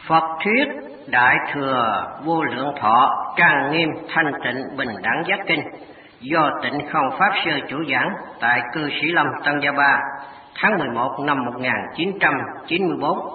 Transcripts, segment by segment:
Phật thuyết Đại Thừa Vô Lượng Thọ Trang Nghiêm Thanh Tịnh Bình Đẳng Giác Kinh do Tịnh Không Pháp Sư chủ giảng tại Cư Sĩ Lâm Tân Gia Ba tháng 11 năm 1994.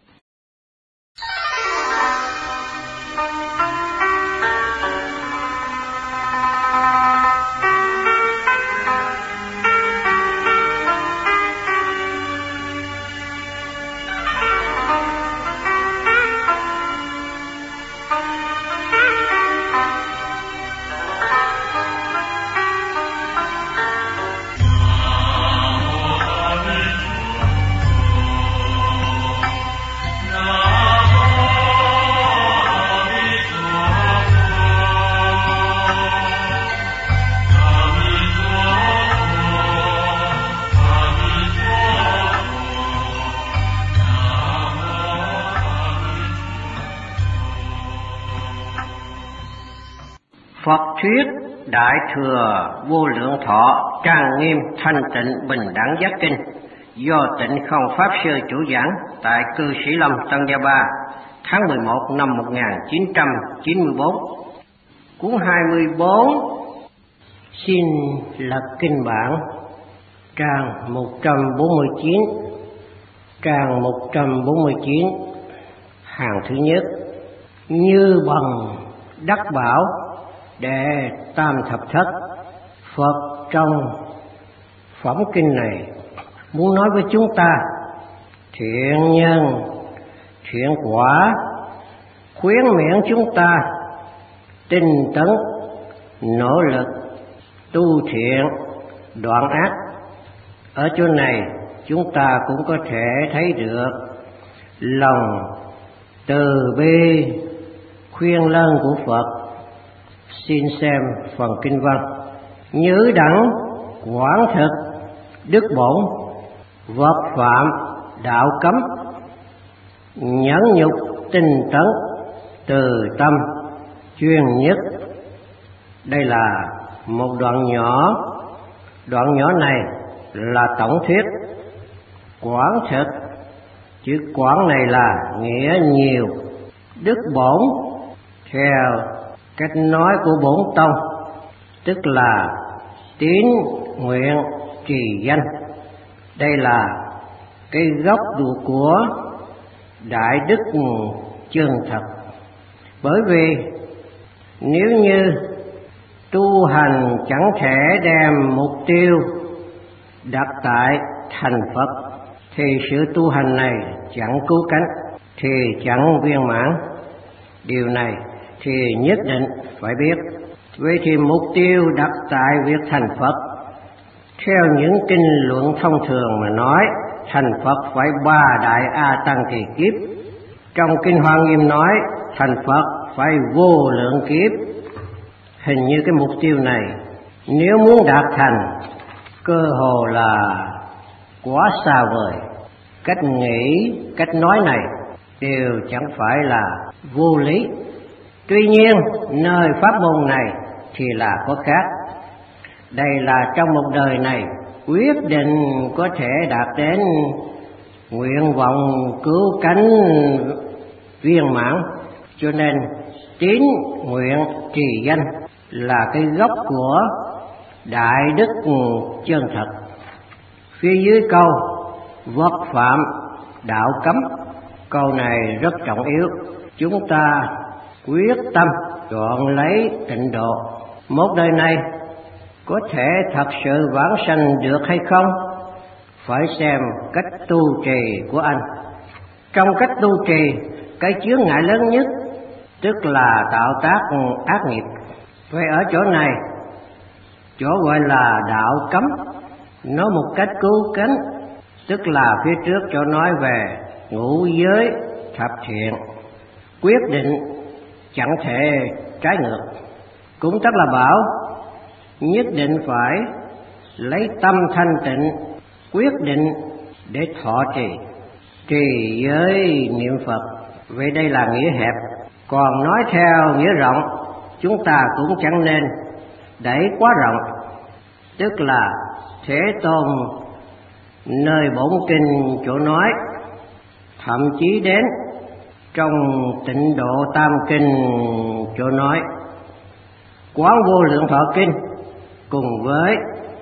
Phật thuyết Đại Thừa Vô Lượng Thọ Trang Nghiêm Thanh Tịnh Bình Đẳng Giác Kinh do Tịnh Không Pháp Sư chủ giảng tại Cư Sĩ Lâm Tân Gia Ba tháng 11 năm 1994. Cuốn 24 xin lật kinh bản trang 149, trang 149, hàng thứ nhất: như bằng đắc bảo đệ tam thập thất. Phật trong phẩm kinh này muốn nói với chúng ta thiện nhân thiện quả, khuyến miễn chúng ta tinh tấn nỗ lực tu thiện đoạn ác. Ở chỗ này chúng ta cũng có thể thấy được lòng từ bi khuyên lơn của Phật. Xin xem phần kinh văn: nhứ đẳng quảng thực đức bổn, vật phạm đạo cấm, nhẫn nhục tinh tấn từ tâm chuyên nhất. Đây là một đoạn nhỏ. Đoạn nhỏ này là tổng thuyết. Quảng thực, chữ quảng này là nghĩa nhiều. Đức bổn theo cách nói của Bổn Tông tức là tín nguyện trì danh. Đây là cái gốc của đại đức chân thật. Bởi vì nếu như tu hành chẳng thể đem mục tiêu đặt tại thành Phật thì sự tu hành này chẳng cứu cánh, thì chẳng viên mãn. Điều này thì nhất định phải biết. Vậy thì mục tiêu đặt tại việc thành Phật, theo những kinh luận thông thường mà nói, thành Phật phải 3 đại A Tăng kỳ kiếp. Trong kinh Hoa Nghiêm nói thành Phật phải vô lượng kiếp. Hình như cái mục tiêu này nếu muốn đạt thành, cơ hồ là quá xa vời. Cách nghĩ, cách nói này đều chẳng phải là vô lý. Tuy nhiên nơi pháp môn này thì là có khác. Đây là trong một đời này quyết định có thể đạt đến nguyện vọng cứu cánh viên mãn. Cho nên tín nguyện trì danh là cái gốc của đại đức chân thật. Phía dưới câu vật phạm đạo cấm, câu này rất trọng yếu. Chúng ta quyết tâm chọn lấy tịnh độ. Một đời này có thể thật sự vãng sanh được hay không, phải xem cách tu trì của anh. Trong cách tu trì, cái chướng ngại lớn nhất tức là tạo tác ác nghiệp. Vậy ở chỗ này, chỗ gọi là đạo cấm, nói một cách cứu cánh, tức là phía trước chỗ nói về ngũ giới thập thiện, quyết định chẳng thể trái ngược. Cũng tức là bảo nhất định phải lấy tâm thanh tịnh quyết định để thọ trì với niệm Phật. Vậy đây là nghĩa hẹp. Còn nói theo nghĩa rộng, chúng ta cũng chẳng nên đẩy quá rộng. Tức là Thế Tôn nơi bổn kinh chỗ nói, thậm chí đến Trong Tịnh Độ Tam Kinh chỗ nói Quán Vô Lượng Thọ Kinh cùng với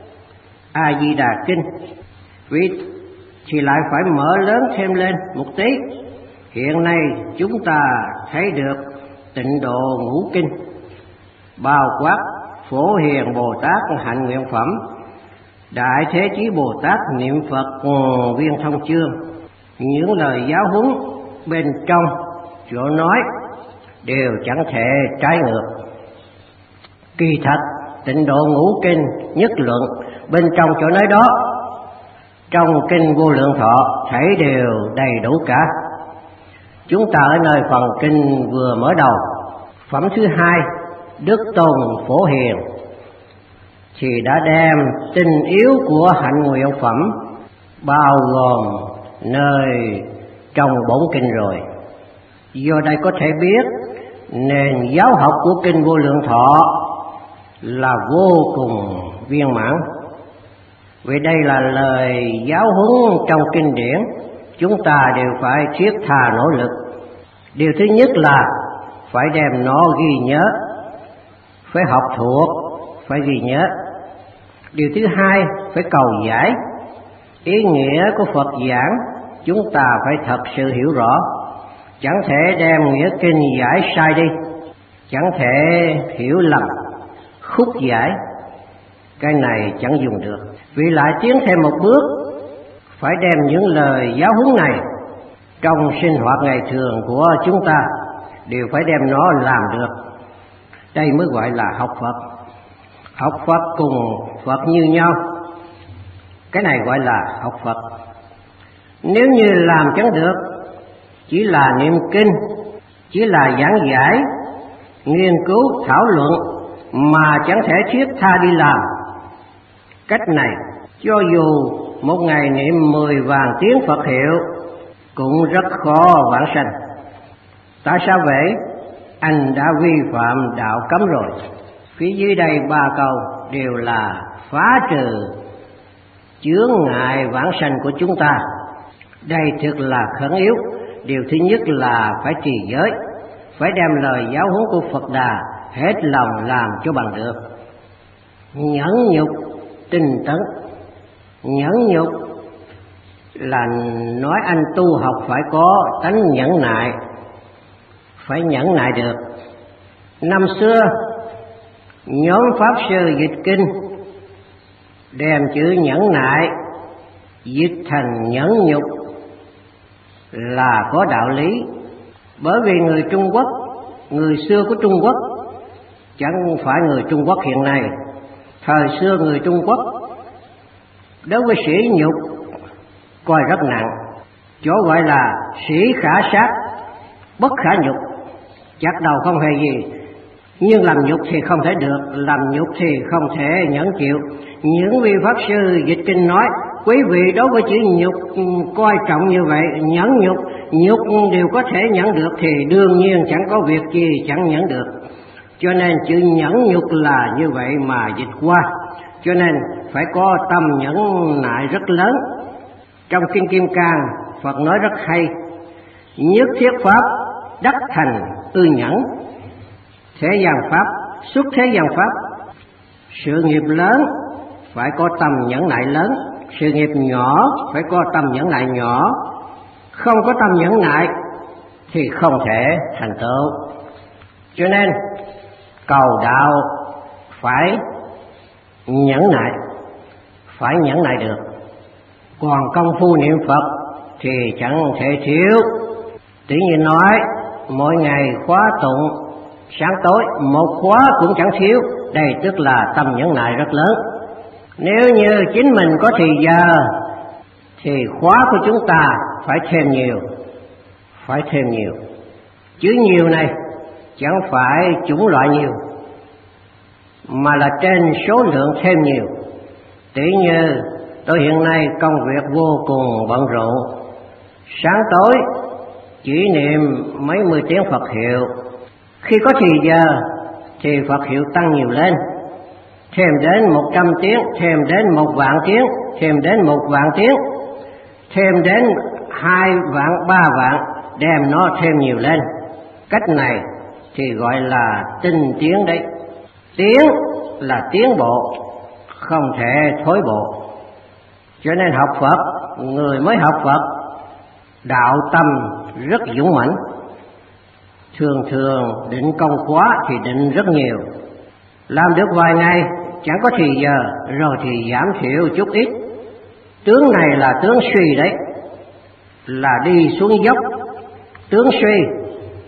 A Di Đà Kinh, vì thì lại phải mở lớn thêm lên một tí. Hiện nay chúng ta thấy được Tịnh Độ Ngũ Kinh bao quát Phổ Hiền Bồ Tát hạnh nguyện phẩm, Đại Thế Chí Bồ Tát niệm Phật viên thông chương. Những lời giáo huấn bên trong chỗ nói đều chẳng thể trái ngược. Kỳ thật Tịnh Độ Ngũ Kinh nhất luận bên trong chỗ nói đó, trong Kinh Vô Lượng Thọ thấy đều đầy đủ cả. Chúng ta ở nơi phần kinh vừa mở đầu, phẩm thứ 2 Đức Tôn Phổ Hiền thì đã đem tinh yếu của hạnh nguyện phẩm bao gồm nơi trong bổn kinh rồi. Do đây có thể biết nền giáo học của Kinh Vô Lượng Thọ là vô cùng viên mãn. Vì đây là lời giáo huấn trong kinh điển, chúng ta đều phải thiết tha nỗ lực. Điều thứ nhất là phải đem nó ghi nhớ, phải học thuộc, phải ghi nhớ. Điều thứ hai phải cầu giải. Ý nghĩa của Phật giảng chúng ta phải thật sự hiểu rõ, chẳng thể đem nghĩa kinh giải sai đi, chẳng thể hiểu lầm khúc giải, cái này chẳng dùng được. Vì lại tiến thêm một bước, phải đem những lời giáo huấn này trong sinh hoạt ngày thường của chúng ta đều phải đem nó làm được. Đây mới gọi là học Phật. Học Phật cùng Phật như nhau, cái này gọi là học Phật. Nếu như làm chẳng được, chỉ là niệm kinh, chỉ là giảng giải, nghiên cứu, thảo luận mà chẳng thể thiết tha đi làm, cách này cho dù một ngày niệm 10 vạn tiếng Phật hiệu cũng rất khó vãng sanh. Tại sao vậy? Anh đã vi phạm đạo cấm rồi. Phía dưới đây 3 câu đều là phá trừ chướng ngại vãng sanh của chúng ta. Đây thực là khẩn yếu. Điều thứ nhất là phải trì giới, phải đem lời giáo huấn của Phật Đà hết lòng làm cho bằng được. Nhẫn nhục tinh tấn. Nhẫn nhục là nói anh tu học phải có tánh nhẫn nại, phải nhẫn nại được. Năm xưa nhóm Pháp Sư dịch kinh đem chữ nhẫn nại dịch thành nhẫn nhục là có đạo lý. Bởi vì người Trung Quốc, người xưa của Trung Quốc, chẳng phải người Trung Quốc hiện nay, thời xưa người Trung Quốc đối với sỉ nhục coi rất nặng, chỗ gọi là sỉ khả sát, bất khả nhục, chặt đầu không hề gì. Nhưng làm nhục thì không thể được, làm nhục thì không thể nhẫn chịu. Những vị Pháp Sư dịch kinh nói, quý vị đối với chữ nhục coi trọng như vậy, nhẫn nhục, nhục đều có thể nhẫn được thì đương nhiên chẳng có việc gì chẳng nhẫn được. Cho nên chữ nhẫn nhục là như vậy mà dịch qua. Cho nên phải có tâm nhẫn nại rất lớn. Trong Kinh Kim Cang, Phật nói rất hay: nhất thiết pháp đắc thành ư nhẫn. Thế gian pháp, xuất thế gian pháp. Sự nghiệp lớn phải có tâm nhẫn nại lớn, sự nghiệp nhỏ phải có tâm nhẫn nại nhỏ. Không có tâm nhẫn nại thì không thể thành tựu. Cho nên cầu đạo phải nhẫn nại, phải nhẫn nại được. Còn công phu niệm Phật thì chẳng thể thiếu. Tự nhiên nói mỗi ngày khóa tụng sáng tối một khóa cũng chẳng thiếu. Đây tức là tâm nhẫn nại rất lớn. Nếu như chính mình có thì giờ thì khóa của chúng ta phải thêm nhiều, phải thêm nhiều. Chữ nhiều này chẳng phải chủng loại nhiều, mà là trên số lượng thêm nhiều. Tỷ như tôi hiện nay công việc vô cùng bận rộn, sáng tối chỉ niệm mấy mươi tiếng Phật hiệu. Khi có thì giờ thì Phật hiệu tăng nhiều lên, thêm đến 100 tiếng, thêm đến 1 vạn tiếng, thêm đến 1 vạn tiếng, thêm đến 2 vạn, 3 vạn. đem nó thêm nhiều lên. Cách này thì gọi là tinh tiến đấy. Tiến là tiến bộ, không thể thối bộ. Cho nên học Phật, người mới học Phật, đạo tâm rất dũng mãnh. Thường thường định công khóa thì định rất nhiều, làm được vài ngày chẳng có thì giờ, rồi thì giảm thiểu chút ít. Tướng này là tướng suy đấy, là đi xuống dốc, tướng suy.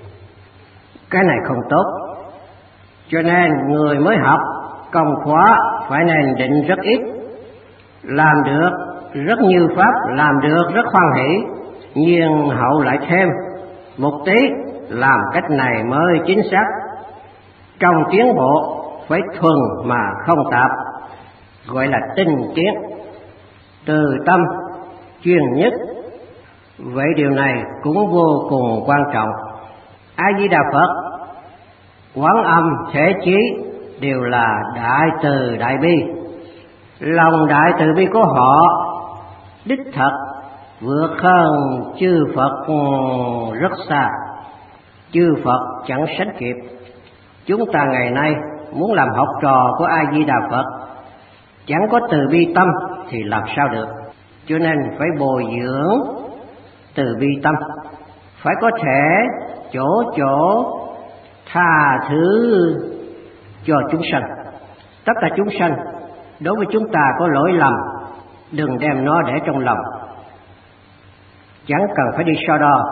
Cái này không tốt. Cho nên người mới học công khóa phải nên định rất ít, làm được rất như pháp, làm được rất hoan hỷ, nhưng hậu lại thêm một tí, làm cách này mới chính xác. Trong tiến bộ phải thuần mà không tạp, gọi là tinh tiến. Từ tâm chuyên nhất, vậy điều này cũng vô cùng quan trọng. A Di Đà Phật, Quán Âm, Thể Chí đều là đại từ đại bi. Lòng đại từ bi của họ đích thật vượt hơn chư Phật rất xa, chư Phật chẳng sánh kịp. Chúng ta ngày nay muốn làm học trò của A Di Đà Phật, chẳng có từ bi tâm thì làm sao được. Cho nên phải bồi dưỡng từ bi tâm, phải có thể chỗ tha thứ cho chúng sanh. Tất cả chúng sanh đối với chúng ta có lỗi lầm, đừng đem nó để trong lòng, chẳng cần phải đi so đo.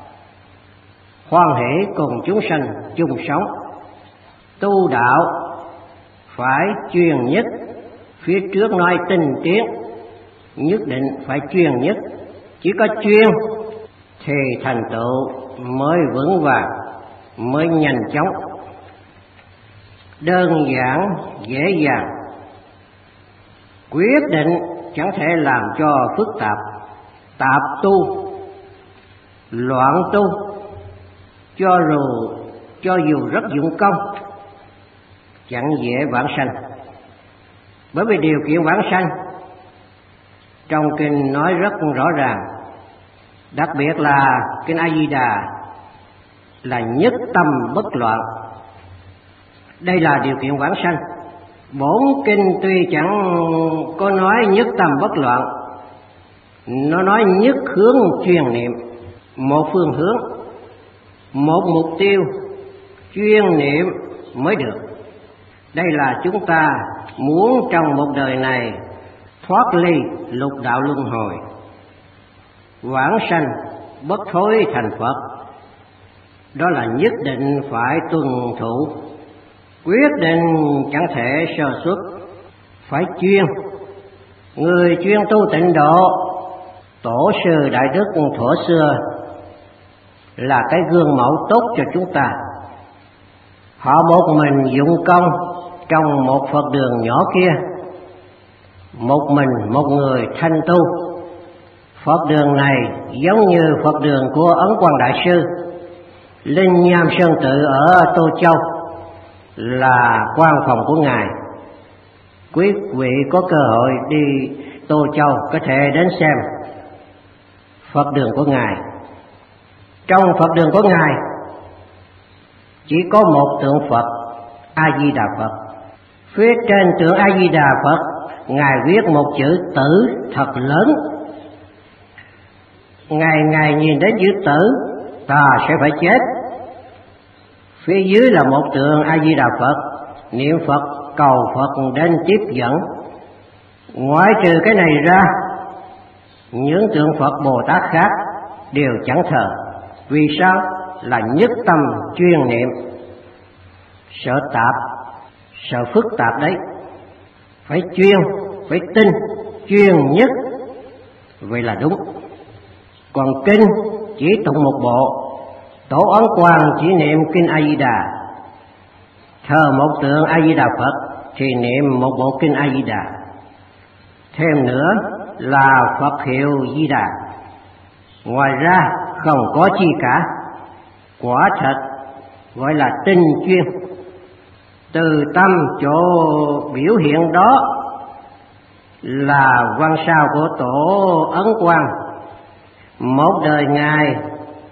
Hoan hỷ cùng chúng sanh chung sống. Tu đạo phải chuyên nhất, phía trước nói tinh tiến, nhất định phải chuyên nhất. Chỉ có chuyên thì thành tựu mới vững vàng, mới nhanh chóng. Đơn giản dễ dàng, quyết định chẳng thể làm cho phức tạp. Tạp tu, loạn tu, cho dù rất dụng công, chẳng dễ vãng sanh. Bởi vì điều kiện vãng sanh trong kinh nói rất rõ ràng, đặc biệt là kinh A Di Đà là nhất tâm bất loạn. Đây là điều kiện vãng sanh. Bổn kinh tuy chẳng có nói nhất tâm bất loạn, nó nói nhất hướng chuyên niệm, một phương hướng, một mục tiêu chuyên niệm mới được. Đây là chúng ta muốn trong một đời này thoát ly lục đạo luân hồi, vãng sanh bất thối thành Phật. Đó là nhất định phải tuân thủ, quyết định chẳng thể sơ suất, phải chuyên. Người chuyên tu tịnh độ, tổ sư đại đức thuở xưa là cái gương mẫu tốt cho chúng ta. Họ một mình dụng công trong một Phật đường nhỏ kia, một mình một người thanh tu. Phật đường này giống như Phật đường của Ấn Quang Đại Sư, Linh Nham Sơn Tự ở Tô Châu là quan phòng của Ngài. Quý vị có cơ hội đi Tô Châu có thể đến xem Phật đường của Ngài. Trong Phật đường của Ngài chỉ có một tượng Phật A Di Đà Phật. Phía trên tượng A Di Đà Phật, Ngài viết một chữ tử thật lớn. Ngài nhìn đến chữ tử, ta sẽ phải chết. Phía dưới là một tượng A Di Đà Phật, niệm Phật cầu Phật đến tiếp dẫn. Ngoại trừ cái này ra, những tượng Phật Bồ Tát khác đều chẳng thờ. Vì sao? Là nhất tâm chuyên niệm. Sợ tạp, sợ phức tạp đấy. Phải chuyên, phải tinh, chuyên nhất. Vậy là đúng. Còn kinh chỉ tụng một bộ, Tổ Ấn Quang chỉ niệm kinh A Di Đà, thờ một tượng A Di Đà Phật thì niệm một bộ kinh A Di Đà. Thêm nữa là Phật hiệu Di Đà. Ngoài ra không có chi cả. Quả thật gọi là tinh chuyên. Từ tâm chỗ biểu hiện đó là văn sao của Tổ Ấn Quang. Một đời Ngài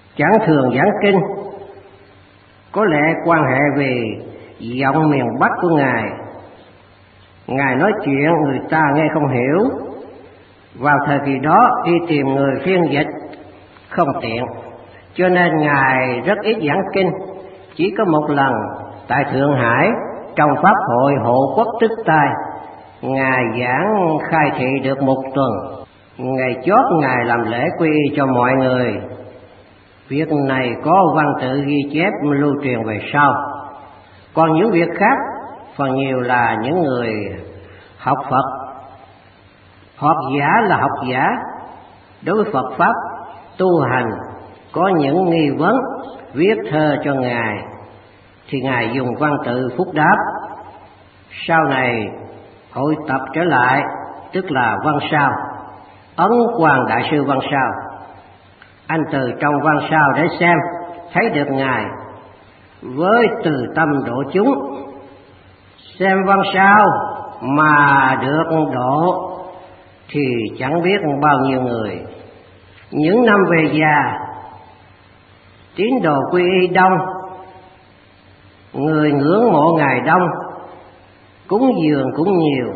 chẳng thường giảng kinh. Có lẽ quan hệ về giọng miền Bắc của Ngài nói chuyện người ta nghe không hiểu. Vào thời kỳ đó đi tìm người phiên dịch không tiện, cho nên Ngài rất ít giảng kinh. Chỉ có một lần tại Thượng Hải trong pháp hội hộ quốc tức tai, Ngài giảng khai thị được một tuần. Ngày chót Ngài làm lễ quy y cho mọi người. Việc này có văn tự ghi chép lưu truyền về sau. Còn những việc khác phần nhiều là những người học Phật. Học giả là học giả. Đối với Phật Pháp tu hành có những nghi vấn, viết thơ cho Ngài thì Ngài dùng văn tự phúc đáp. Sau này hội tập trở lại, tức là văn sao, Ấn Quang Đại sư văn sao. Anh từ trong văn sao để xem, thấy được Ngài với từ tâm độ chúng. Xem văn sao mà được độ thì chẳng biết bao nhiêu người. Những năm về già, tín đồ quy y đông, người ngưỡng mộ Ngài đông, cúng dường cũng nhiều.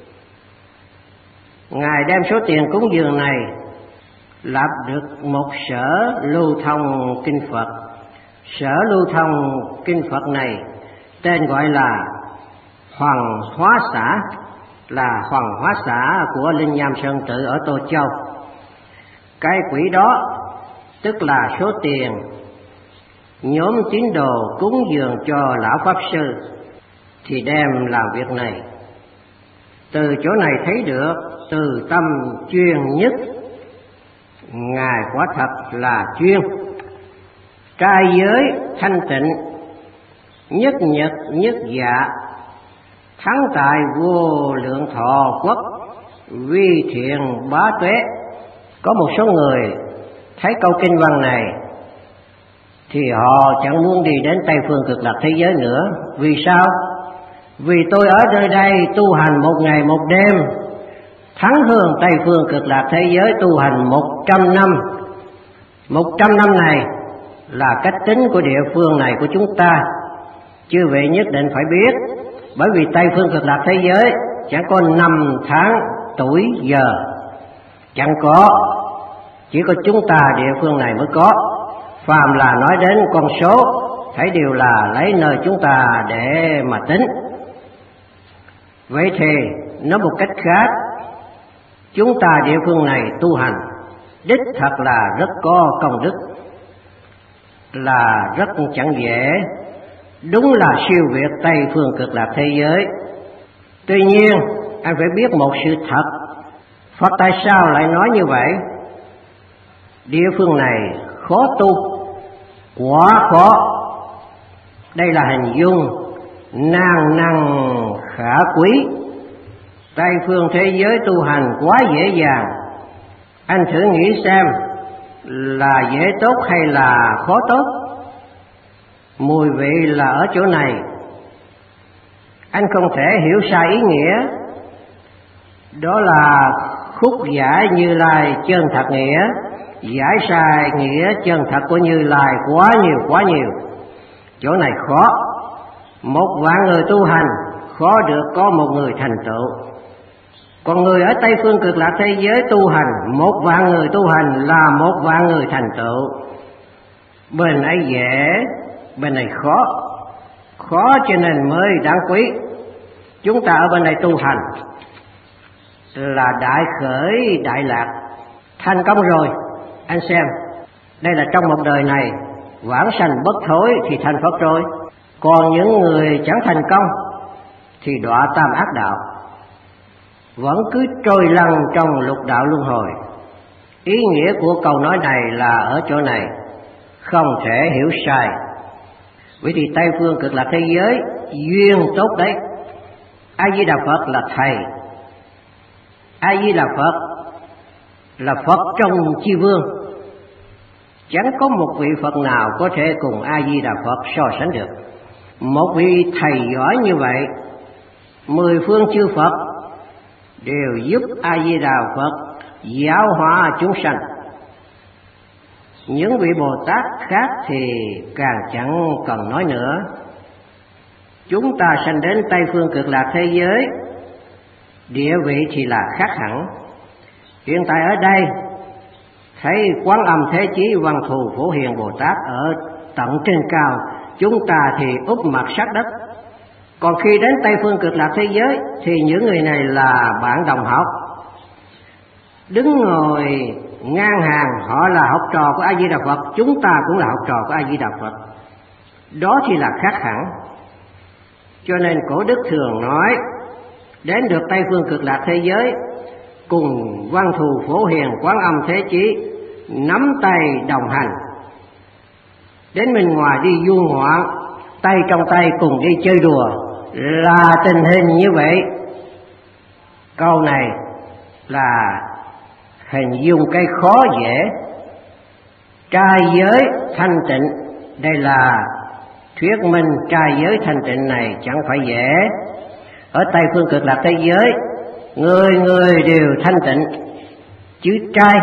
Ngài đem số tiền cúng dường này lập được một sở lưu thông kinh Phật. Sở lưu thông kinh Phật này tên gọi là Hoàng Hóa Xã, là Hoàng Hóa Xã của Linh Nham Sơn Tự ở Tô Châu. Cái quỹ đó tức là số tiền nhóm tín đồ cúng dường cho lão pháp sư thì đem làm việc này. Từ chỗ này thấy được từ tâm chuyên nhất, Ngài quả thật là chuyên. Trai giới thanh tịnh, nhất nhật nhất dạ, thắng tại vô lượng thọ quốc, vi thiện bá tuế. Có một số người thấy câu kinh văn này thì họ chẳng muốn đi đến Tây Phương Cực Lạc thế giới nữa. Vì sao? Vì tôi ở nơi đây tu hành một ngày một đêm, thắng hơn Tây Phương Cực Lạc thế giới tu hành 100 năm. 100 năm này là cách tính của địa phương này của chúng ta. Chư vị nhất định phải biết, bởi vì Tây Phương Cực Lạc thế giới chẳng có năm tháng tuổi giờ, chẳng có, chỉ có chúng ta địa phương này mới có. Phàm là nói đến con số, thấy đều là lấy nơi chúng ta để mà tính. Vậy thì nói một cách khác, chúng ta địa phương này tu hành đích thật là rất có công đức, là rất chẳng dễ, đúng là siêu việt Tây Phương Cực Lạc thế giới. Tuy nhiên anh phải biết một sự thật, Phật tại sao lại nói như vậy? Địa phương này khó tu, quá khó. Đây là hình dung nan năng khả quý. Tây phương thế giới tu hành quá dễ dàng. Anh thử nghĩ xem là dễ tốt hay là khó tốt? Mùi vị là ở chỗ này. Anh không thể hiểu sai ý nghĩa. Đó là khúc giải Như Lai chân thật nghĩa, giải sai nghĩa chân thật của Như Lai quá nhiều. Chỗ này khó. 1.000.000 người tu hành khó được có một người thành tựu. Còn người ở Tây Phương Cực Lạc thế giới tu hành, 1.000.000 người tu hành là 1.000.000 người thành tựu. Bên ấy dễ, bên này khó cho nên mới đáng quý. Chúng ta ở bên này tu hành là đại khởi đại lạc, thành công rồi. Anh xem, đây là trong một đời này vãng sanh bất thối thì thành Phật rồi. Còn những người chẳng thành công thì đọa tam ác đạo, vẫn cứ trôi lăn trong lục đạo luân hồi. Ý nghĩa của câu nói này là ở chỗ này, không thể hiểu sai. Vậy thì Tây Phương Cực Lạc thế giới duyên tốt đấy. A Di Đà Phật là thầy, A Di Đà Phật là Phật trong chi vương. Chẳng có một vị Phật nào có thể cùng A Di Đà Phật so sánh được. Một vị thầy giỏi như vậy, 10 phương chư Phật đều giúp A Di Đà Phật giáo hóa chúng sanh. Những vị Bồ Tát khác thì càng chẳng cần nói nữa. Chúng ta sanh đến Tây Phương Cực Lạc thế giới, địa vị thì là khác hẳn. Hiện tại ở đây thấy Quán Âm Thế Chí Văn Thù Phổ Hiền Bồ Tát ở tận trên cao, chúng ta thì úp mặt sát đất. Còn khi đến Tây Phương Cực Lạc thế giới thì những người này là bạn đồng học, đứng ngồi ngang hàng, họ là học trò của A Di Đà Phật, chúng ta cũng là học trò của A Di Đà Phật. Đó thì là khác hẳn. Cho nên cổ đức thường nói, đến được Tây Phương Cực Lạc thế giới, cùng Văn Thù Phổ Hiền Quán Âm Thế Chí nắm tay đồng hành. Đến bên ngoài đi du ngoạn, tay trong tay cùng đi chơi đùa, là tình hình như vậy. Câu này là hình dung cái khó dễ. Trai giới thanh tịnh, đây là thuyết minh trai giới thanh tịnh này chẳng phải dễ. Ở Tây Phương Cực Lạc thế giới, người người đều thanh tịnh. Chữ trai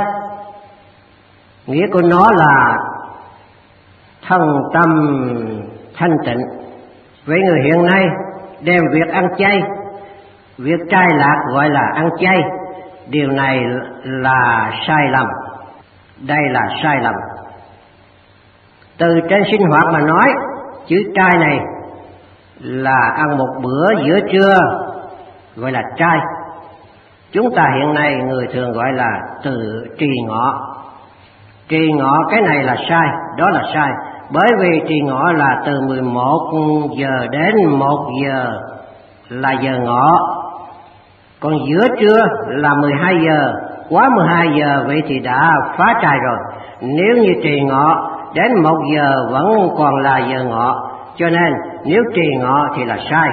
nghĩa của nó là thân tâm thanh tịnh. Vậy người hiện nay đem việc ăn chay, việc trai lạc gọi là ăn chay, điều này là sai lầm. Đây là sai lầm. Từ trên sinh hoạt mà nói, chữ trai này là ăn một bữa giữa trưa, gọi là trai. Chúng ta hiện nay người thường gọi là từ trì ngọ. Trì ngọ cái này là sai, đó là sai. Bởi vì trì ngọ là từ 11 giờ đến 1 giờ là giờ ngọ. Còn giữa trưa là 12 giờ, quá 12 giờ vậy thì đã phá trai rồi. Nếu như trì ngọ đến 1 giờ vẫn còn là giờ ngọ, cho nên nếu trì ngọ thì là sai.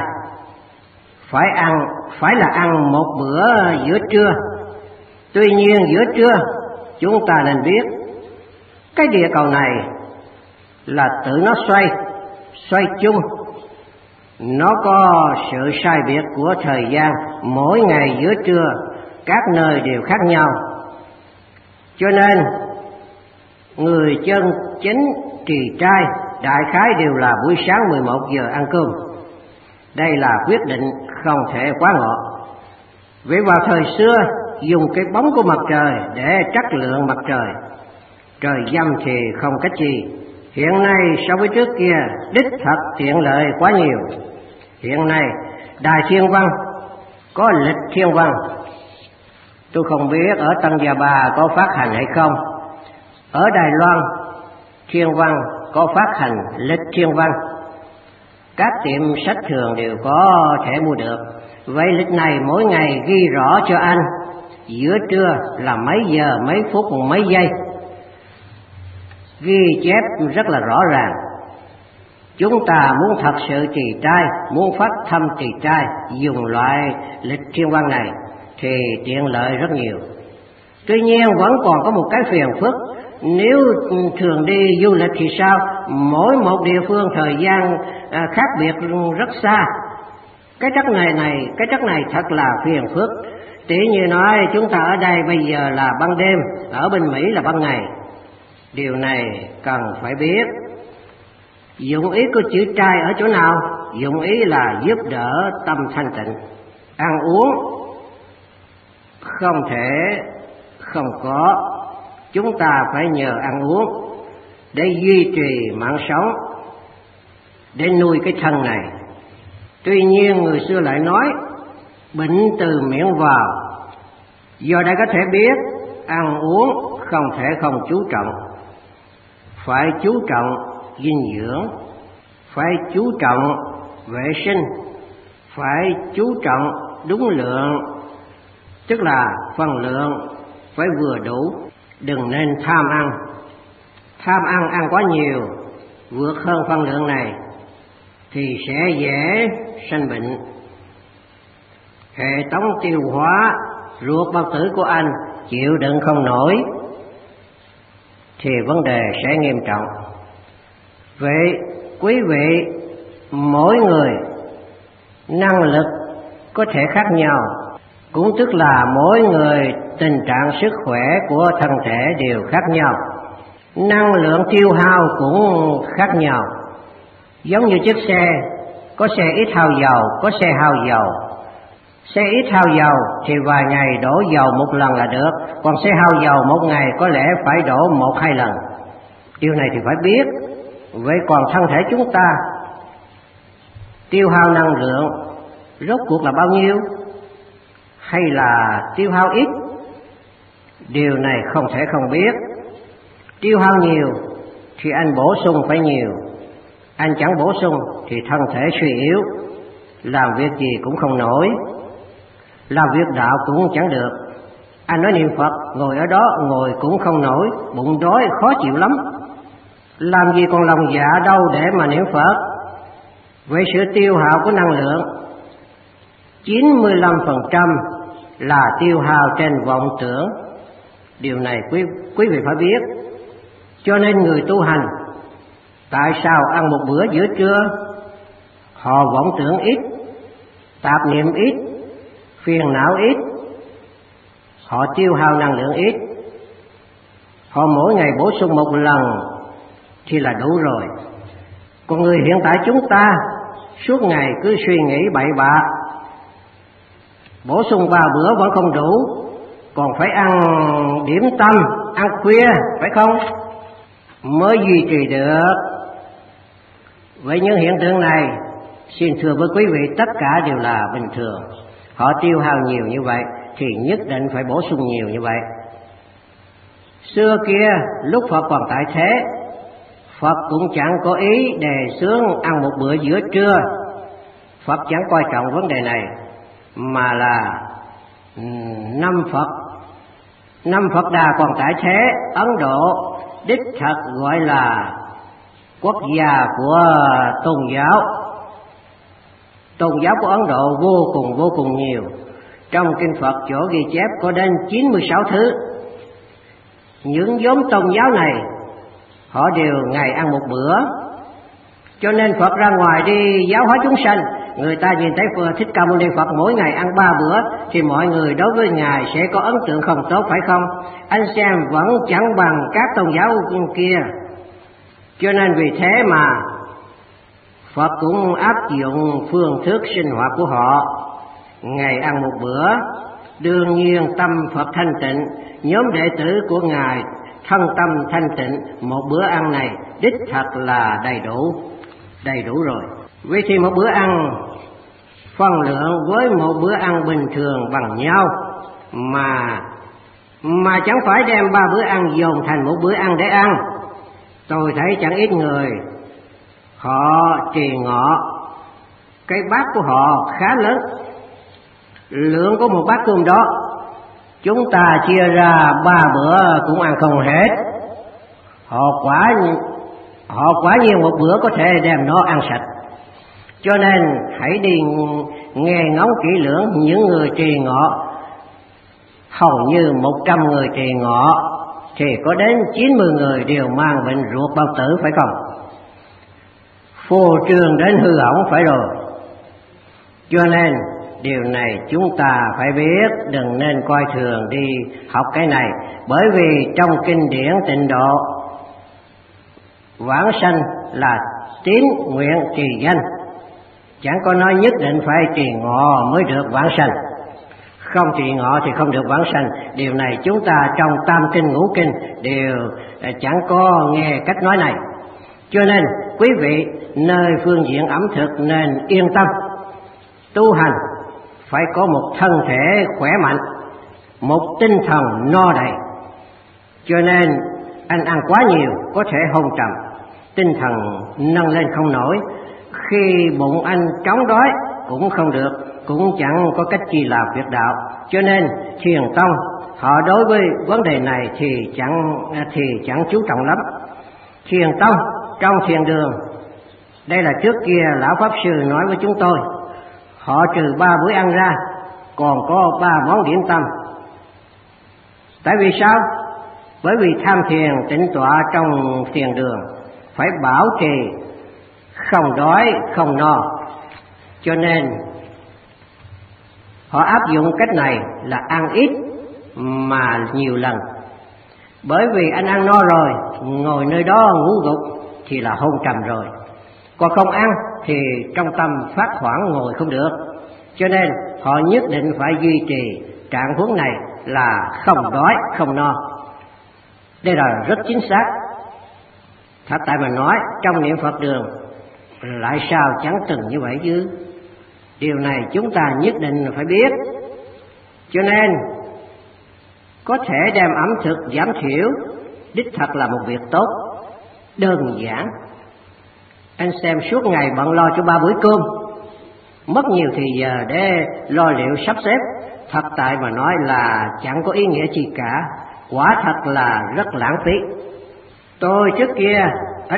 Phải là ăn một bữa giữa trưa. Tuy nhiên giữa trưa chúng ta nên biết cái địa cầu này là tự nó xoay chung. Nó có sự sai biệt của thời gian, mỗi ngày giữa trưa các nơi đều khác nhau. Cho nên người chân chính trì trai đại khái đều là buổi sáng 11 giờ ăn cơm. Đây là quyết định không thể quá ngọ. Vậy vào thời xưa dùng cái bóng của mặt trời để trắc lượng mặt trời, trời dâm thì không cách gì. Hiện nay so với trước kia đích thật tiện lợi quá nhiều. Hiện nay Đài Thiên Văn có lịch thiên văn, tôi không biết ở Tân Gia Ba có phát hành hay không. Ở Đài Loan Thiên Văn có phát hành lịch thiên văn, các tiệm sách thường đều có thể mua được. Vậy lịch này mỗi ngày ghi rõ cho anh giữa trưa là mấy giờ, mấy phút, mấy giây, ghi chép rất là rõ ràng. Chúng ta muốn thật sự trì trai, muốn phát thâm trì trai, dùng loại lịch thiên văn này thì tiện lợi rất nhiều. Tuy nhiên vẫn còn có một cái phiền phức. Nếu thường đi du lịch thì sao? Mỗi một địa phương thời gian khác biệt rất xa. Cái trắc này thật là phiền phức. Tỉ như nói chúng ta ở đây bây giờ là ban đêm, ở bên Mỹ là ban ngày. Điều này cần phải biết. Dụng ý của chữ trai ở chỗ nào? Dụng ý là giúp đỡ tâm thanh tịnh. Ăn uống không thể không có, chúng ta phải nhờ ăn uống để duy trì mạng sống, để nuôi cái thân này. Tuy nhiên người xưa lại nói bệnh từ miệng vào. Do đây có thể biết ăn uống không thể không chú trọng. Phải chú trọng dinh dưỡng, phải chú trọng vệ sinh, phải chú trọng đúng lượng, tức là phần lượng phải vừa đủ, đừng nên tham ăn. Tham ăn quá nhiều, vượt hơn phần lượng này thì sẽ dễ sanh bệnh. Hệ thống tiêu hóa, ruột bao tử của anh chịu đựng không nổi thì vấn đề sẽ nghiêm trọng. Vậy quý vị, mỗi người năng lực có thể khác nhau, cũng tức là mỗi người tình trạng sức khỏe của thân thể đều khác nhau. Năng lượng tiêu hao cũng khác nhau. Giống như chiếc xe, có xe ít hao dầu, có xe hao dầu. Xe ít hao dầu thì vài ngày đổ dầu một lần là được, còn xe hao dầu một ngày có lẽ phải đổ 1-2 lần. Điều này thì phải biết. Vậy còn thân thể chúng ta tiêu hao năng lượng rốt cuộc là bao nhiêu? Hay là tiêu hao ít? Điều này không thể không biết. Tiêu hao nhiều thì anh bổ sung phải nhiều, anh chẳng bổ sung thì thân thể suy yếu, làm việc gì cũng không nổi, làm việc đạo cũng chẳng được. Anh nói niệm Phật, ngồi ở đó ngồi cũng không nổi, bụng đói khó chịu lắm, làm gì còn lòng dạ đâu để mà niệm Phật. Vậy sự tiêu hao của năng lượng 95% là tiêu hao trên vọng tưởng. Điều này quý vị phải biết. Cho nên người tu hành, tại sao ăn một bữa giữa trưa? Họ vọng tưởng ít, tạp niệm ít, phiền não ít, họ tiêu hao năng lượng ít. Họ mỗi ngày bổ sung một lần thì là đủ rồi. Còn người hiện tại chúng ta suốt ngày cứ suy nghĩ bậy bạ, bổ sung 3 bữa vẫn không đủ, còn phải ăn điểm tâm, ăn khuya, phải không? Mới duy trì được. Vậy những hiện tượng này, xin thưa với quý vị, tất cả đều là bình thường. Họ tiêu hao nhiều như vậy thì nhất định phải bổ sung nhiều như vậy. Xưa kia lúc Phật còn tại thế, Phật cũng chẳng có ý đề xướng ăn một bữa giữa trưa. Phật chẳng coi trọng vấn đề này, mà là năm Phật Đà còn tại thế, Ấn Độ đích thật gọi là quốc gia của tôn giáo. Tôn giáo của Ấn Độ vô cùng nhiều. Trong kinh Phật chỗ ghi chép có đến 96 thứ. Những nhóm tôn giáo này họ đều ngày ăn một bữa. Cho nên Phật ra ngoài đi giáo hóa chúng sanh, người ta nhìn thấy Thích Ca Mâu Ni Phật mỗi ngày ăn 3 bữa thì mọi người đối với Ngài sẽ có ấn tượng không tốt, phải không? Anh xem vẫn chẳng bằng các tôn giáo kia. Cho nên vì thế mà Phật cũng áp dụng phương thức sinh hoạt của họ, ngày ăn một bữa. Đương nhiên tâm Phật thanh tịnh, nhóm đệ tử của Ngài thân tâm thanh tịnh, một bữa ăn này đích thật là đầy đủ rồi. Vì thì một bữa ăn phân lượng với một bữa ăn bình thường bằng nhau, mà chẳng phải đem 3 bữa ăn dồn thành một bữa ăn để ăn. Tôi thấy chẳng ít người họ trì ngọ, cái bát của họ khá lớn, lượng của một bát cơm đó chúng ta chia ra 3 bữa cũng ăn không hết. Họ quả nhiên một bữa có thể đem nó ăn sạch. Cho nên hãy đi nghe ngóng kỹ lưỡng những người trì ngọ. Hầu như 100 người trì ngọ thì có đến 90 người đều mang bệnh ruột bao tử, phải không? Phô trương đến hư hỏng, phải rồi. Cho nên điều này chúng ta phải biết, đừng nên coi thường đi học cái này. Bởi vì trong kinh điển Tịnh Độ, vãng sanh là tín nguyện trì danh, chẳng có nói nhất định phải trì ngọ mới được vãng sanh. Không trì ngọ thì không được vãng sanh. Điều này chúng ta trong Tam Kinh Ngũ Kinh đều chẳng có nghe cách nói này. Cho nên quý vị nơi phương diện ẩm thực nên yên tâm. Tu hành phải có một thân thể khỏe mạnh, một tinh thần no đầy. Cho nên anh ăn quá nhiều có thể hôn trầm, tinh thần nâng lên không nổi. Khi bụng anh trống đói cũng không được, cũng chẳng có cách chi làm việc đạo. Cho nên Thiền Tông họ đối với vấn đề này thì chẳng chú trọng lắm. Thiền Tông trong thiền đường, đây là trước kia lão pháp sư nói với chúng tôi, họ trừ 3 bữa ăn ra còn có 3 món điểm tâm. Tại vì sao? Bởi vì tham thiền tĩnh tọa trong thiền đường phải bảo trì không đói không no, cho nên họ áp dụng cách này là ăn ít mà nhiều lần. Bởi vì anh ăn no rồi, ngồi nơi đó ngủ gục thì là hôn trầm rồi. Còn không ăn thì trong tâm phát hoảng ngồi không được. Cho nên họ nhất định phải duy trì trạng huống này là không đói, không no. Đây là rất chính xác. Thật tại mà nói trong niệm Phật đường lại sao chẳng từng như vậy chứ. Điều này chúng ta nhất định phải biết. Cho nên có thể đem ẩm thực giảm thiểu đích thật là một việc tốt, đơn giản. Anh xem suốt ngày bận lo cho 3 bữa cơm, mất nhiều thì giờ để lo liệu sắp xếp, thật tại mà nói là chẳng có ý nghĩa gì cả, quả thật là rất lãng phí. Tôi trước kia ở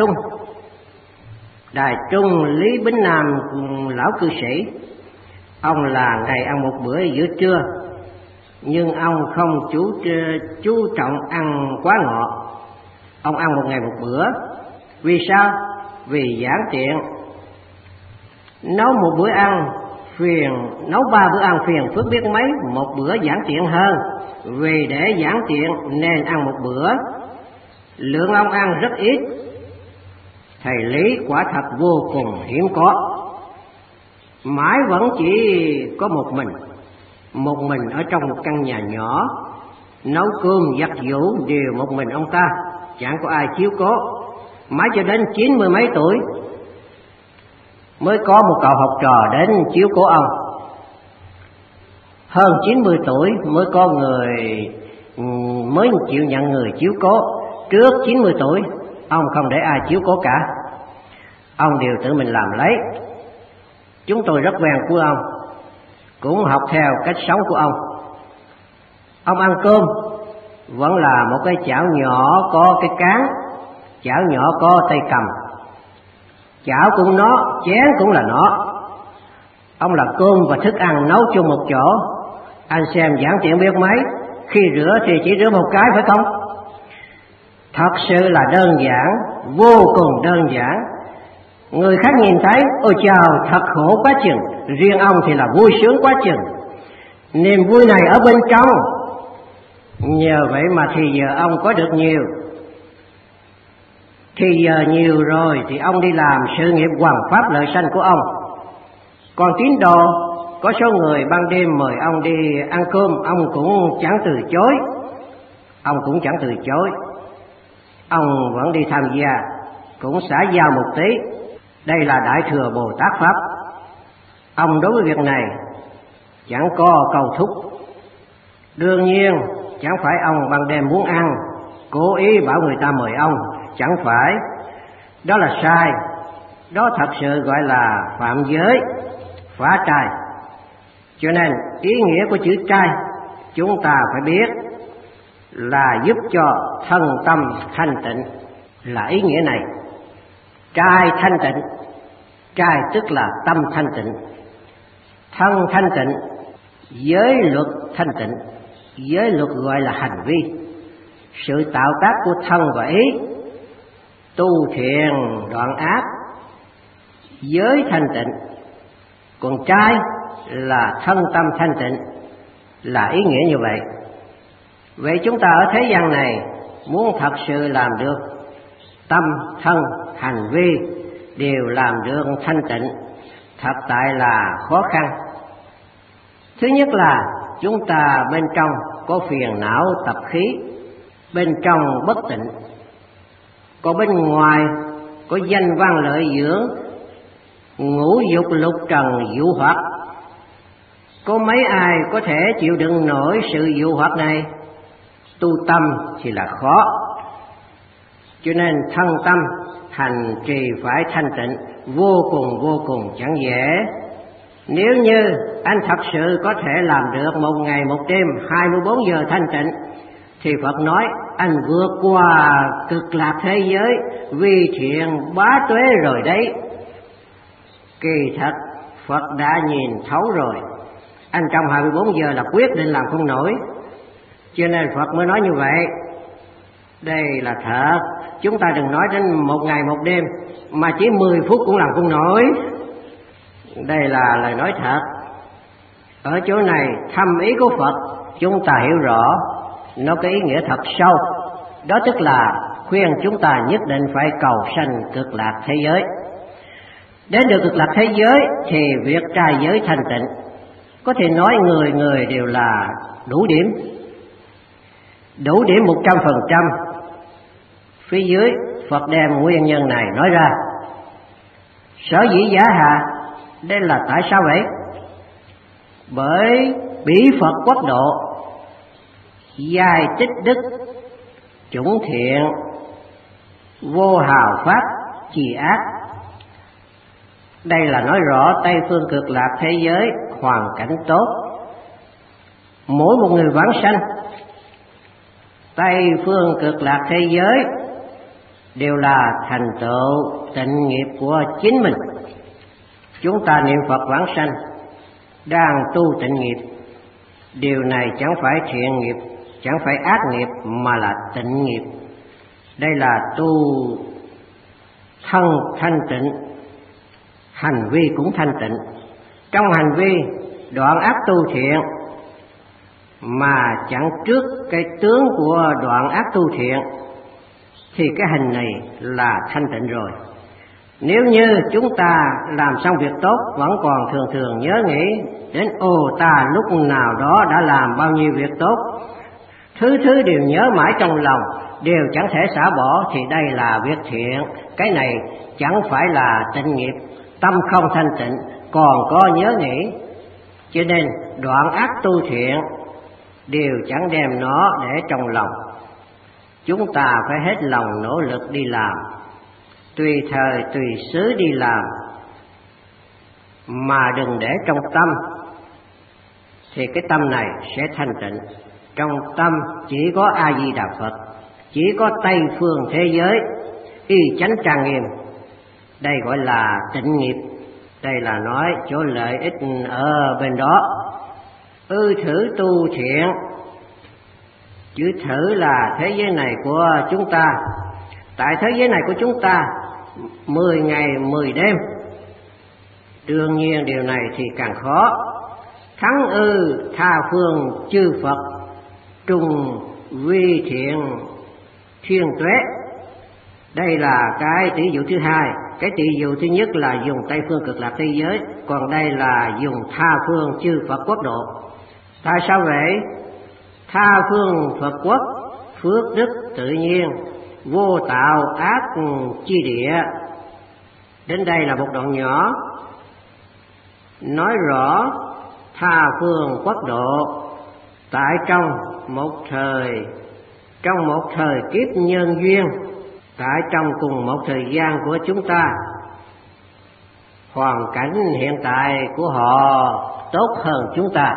Đài Trung Lý Bính Nam lão cư sĩ, ông là ngày ăn một bữa giữa trưa, nhưng ông không chú trọng ăn quá ngọt. Ông ăn một ngày một bữa. Vì sao? Vì giản tiện. Nấu 3 bữa ăn phiền phức biết mấy, một bữa giản tiện hơn. Vì để giản tiện nên ăn một bữa. Lượng ông ăn rất ít. Thầy Lý quả thật vô cùng hiếm có. Mãi vẫn chỉ có một mình ở trong một căn nhà nhỏ, nấu cơm giặt giũ đều một mình ông ta, chẳng có ai chiếu cố. Mãi cho đến 90 mấy tuổi mới có một cậu học trò đến chiếu cố ông. Hơn 90 tuổi mới có người mới chịu nhận người chiếu cố. Trước 90 tuổi ông không để ai chiếu cố cả, ông đều tự mình làm lấy. Chúng tôi rất quen của ông, cũng học theo cách sống của ông. Ông ăn cơm vẫn là một cái chảo nhỏ có cái cán, chảo nhỏ có tay cầm, chảo cũng nó, chén cũng là nó. Ông làm cơm và thức ăn nấu chung một chỗ. Anh xem giản tiện biết mấy, khi rửa thì chỉ rửa một cái phải không? Thật sự là đơn giản, vô cùng đơn giản. Người khác nhìn thấy, ôi chào, thật khổ quá chừng, riêng ông thì là vui sướng quá chừng. Niềm vui này ở bên trong. Nhờ vậy mà thì giờ ông có được nhiều. Thì giờ nhiều rồi thì ông đi làm sự nghiệp hoằng pháp lợi sanh của ông. Còn tín đồ, có số người ban đêm mời ông đi ăn cơm, ông cũng chẳng từ chối. Ông vẫn đi tham gia, cũng xã giao một tí. Đây là Đại Thừa Bồ Tát Pháp. Ông đối với việc này chẳng có cầu thúc. Đương nhiên chẳng phải ông ban đêm muốn ăn, cố ý bảo người ta mời ông, chẳng phải. Đó là sai. Đó thật sự gọi là phạm giới, phá trai. Cho nên ý nghĩa của chữ trai chúng ta phải biết là giúp cho thân tâm thanh tịnh, là ý nghĩa này. Trai thanh tịnh, trai tức là tâm thanh tịnh, thân thanh tịnh, giới luật thanh tịnh. Giới luật gọi là hành vi, sự tạo tác của thân và ý, tu thiện đoạn ác, giới thanh tịnh. Còn trai là thân tâm thanh tịnh, là ý nghĩa như vậy. Vậy chúng ta ở thế gian này muốn thật sự làm được tâm, thân, hành vi đều làm được thanh tịnh, thật tại là khó khăn. Thứ nhất là chúng ta bên trong có phiền não tập khí, bên trong bất tịnh. Còn bên ngoài có danh văn lợi dưỡng, ngũ dục lục trần dụ hoặc. Có mấy ai có thể chịu đựng nổi sự dụ hoặc này? Tu tâm thì là khó. Cho nên thân tâm hành trì phải thanh tịnh, vô cùng chẳng dễ. Nếu như anh thật sự có thể làm được một ngày một đêm 24 giờ thanh tịnh, thì Phật nói anh vượt qua cực lạc thế giới, vi thiện bá tuế rồi đấy. Kỳ thật Phật đã nhìn thấu rồi, anh trong 24 giờ là quyết định làm không nổi, cho nên Phật mới nói như vậy. Đây là thật, chúng ta đừng nói đến một ngày một đêm, mà chỉ 10 phút cũng làm không nổi. Đây là lời nói thật. Ở chỗ này thâm ý của Phật chúng ta hiểu rõ, nó có ý nghĩa thật sâu. đó tức là khuyên chúng ta nhất định phải cầu sanh cực lạc thế giới. Đến được cực lạc thế giới thì việc trai giới thanh tịnh, có thể nói người người đều là đủ điểm 100%. Phía dưới Phật đem nguyên nhân này nói ra. Sở dĩ giả hạ, đây là tại sao vậy? Bởi bỉ Phật quốc độ, giai tích đức, chủng thiện, vô hào pháp, trì ác. Đây là nói rõ Tây phương cực lạc thế giới hoàn cảnh tốt. Mỗi một người vãng sanh Tây phương cực lạc thế giới đều là thành tựu tịnh nghiệp của chính mình. Chúng ta niệm Phật vãng sanh đang tu tịnh nghiệp, điều này chẳng phải thiện nghiệp, chẳng phải ác nghiệp, mà là tịnh nghiệp. Đây là tu thân thanh tịnh, hành vi cũng thanh tịnh. Trong hành vi đoạn ác tu thiện, mà chẳng trước cái tướng của đoạn ác tu thiện, thì cái hình này là thanh tịnh rồi. Nếu như chúng ta làm xong việc tốt vẫn còn thường thường nhớ nghĩ đến ta lúc nào đó đã làm bao nhiêu việc tốt, thứ đều nhớ mãi trong lòng, đều chẳng thể xả bỏ, thì đây là việc thiện. Cái này chẳng phải là tịnh nghiệp, tâm không thanh tịnh, còn có nhớ nghĩ. Cho nên đoạn ác tu thiện đều chẳng đem nó để trong lòng. Chúng ta phải hết lòng nỗ lực đi làm, tùy thời tùy xứ đi làm, mà đừng để trong tâm, thì cái tâm này sẽ thanh tịnh. Trong tâm chỉ có A Di Đà Phật, chỉ có Tây phương thế giới y chánh trang nghiêm. Đây gọi là tịnh nghiệp. Đây là nói chỗ lợi ích ở bên đó. Thử tu thiện, chữ thử là thế giới này của chúng ta. Tại thế giới này của chúng ta 10 ngày 10 đêm, đương nhiên điều này thì càng khó. Thắng tha phương chư Phật, trùng vi thiện thiên tuế. Đây là cái tỷ dụ thứ hai. Cái tỷ dụ thứ nhất là dùng Tây phương cực lạc thế giới, còn đây là dùng tha phương chư Phật quốc độ. Tại sao vậy? Tha phương Phật quốc, phước đức tự nhiên, vô tạo ác chi địa. Đến đây là một đoạn nhỏ nói rõ tha phương quốc độ tại trong một thời kiếp nhân duyên, tại trong cùng một thời gian của chúng ta, hoàn cảnh hiện tại của họ tốt hơn chúng ta.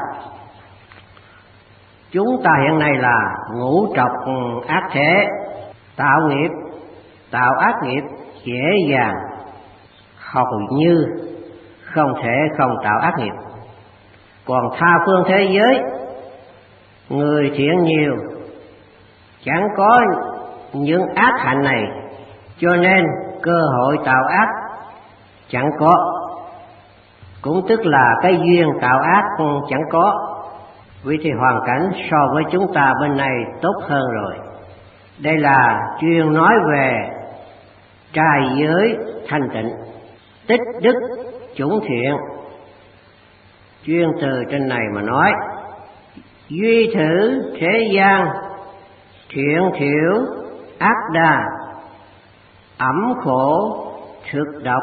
Chúng ta hiện nay là ngũ trọc ác thế, tạo nghiệp, tạo ác nghiệp dễ dàng, hầu như không thể không tạo ác nghiệp. Còn tha phương thế giới, người thiện nhiều, chẳng có những ác hạnh này, cho nên cơ hội tạo ác chẳng có, cũng tức là cái duyên tạo ác chẳng có. Vì thì hoàn cảnh so với chúng ta bên này tốt hơn rồi. Đây là chuyên nói về trai giới thanh tịnh, tích đức chủng thiện. Chuyên từ trên này mà nói, duy thử thế gian, thiện thiểu ác đa, ẩm khổ thực độc,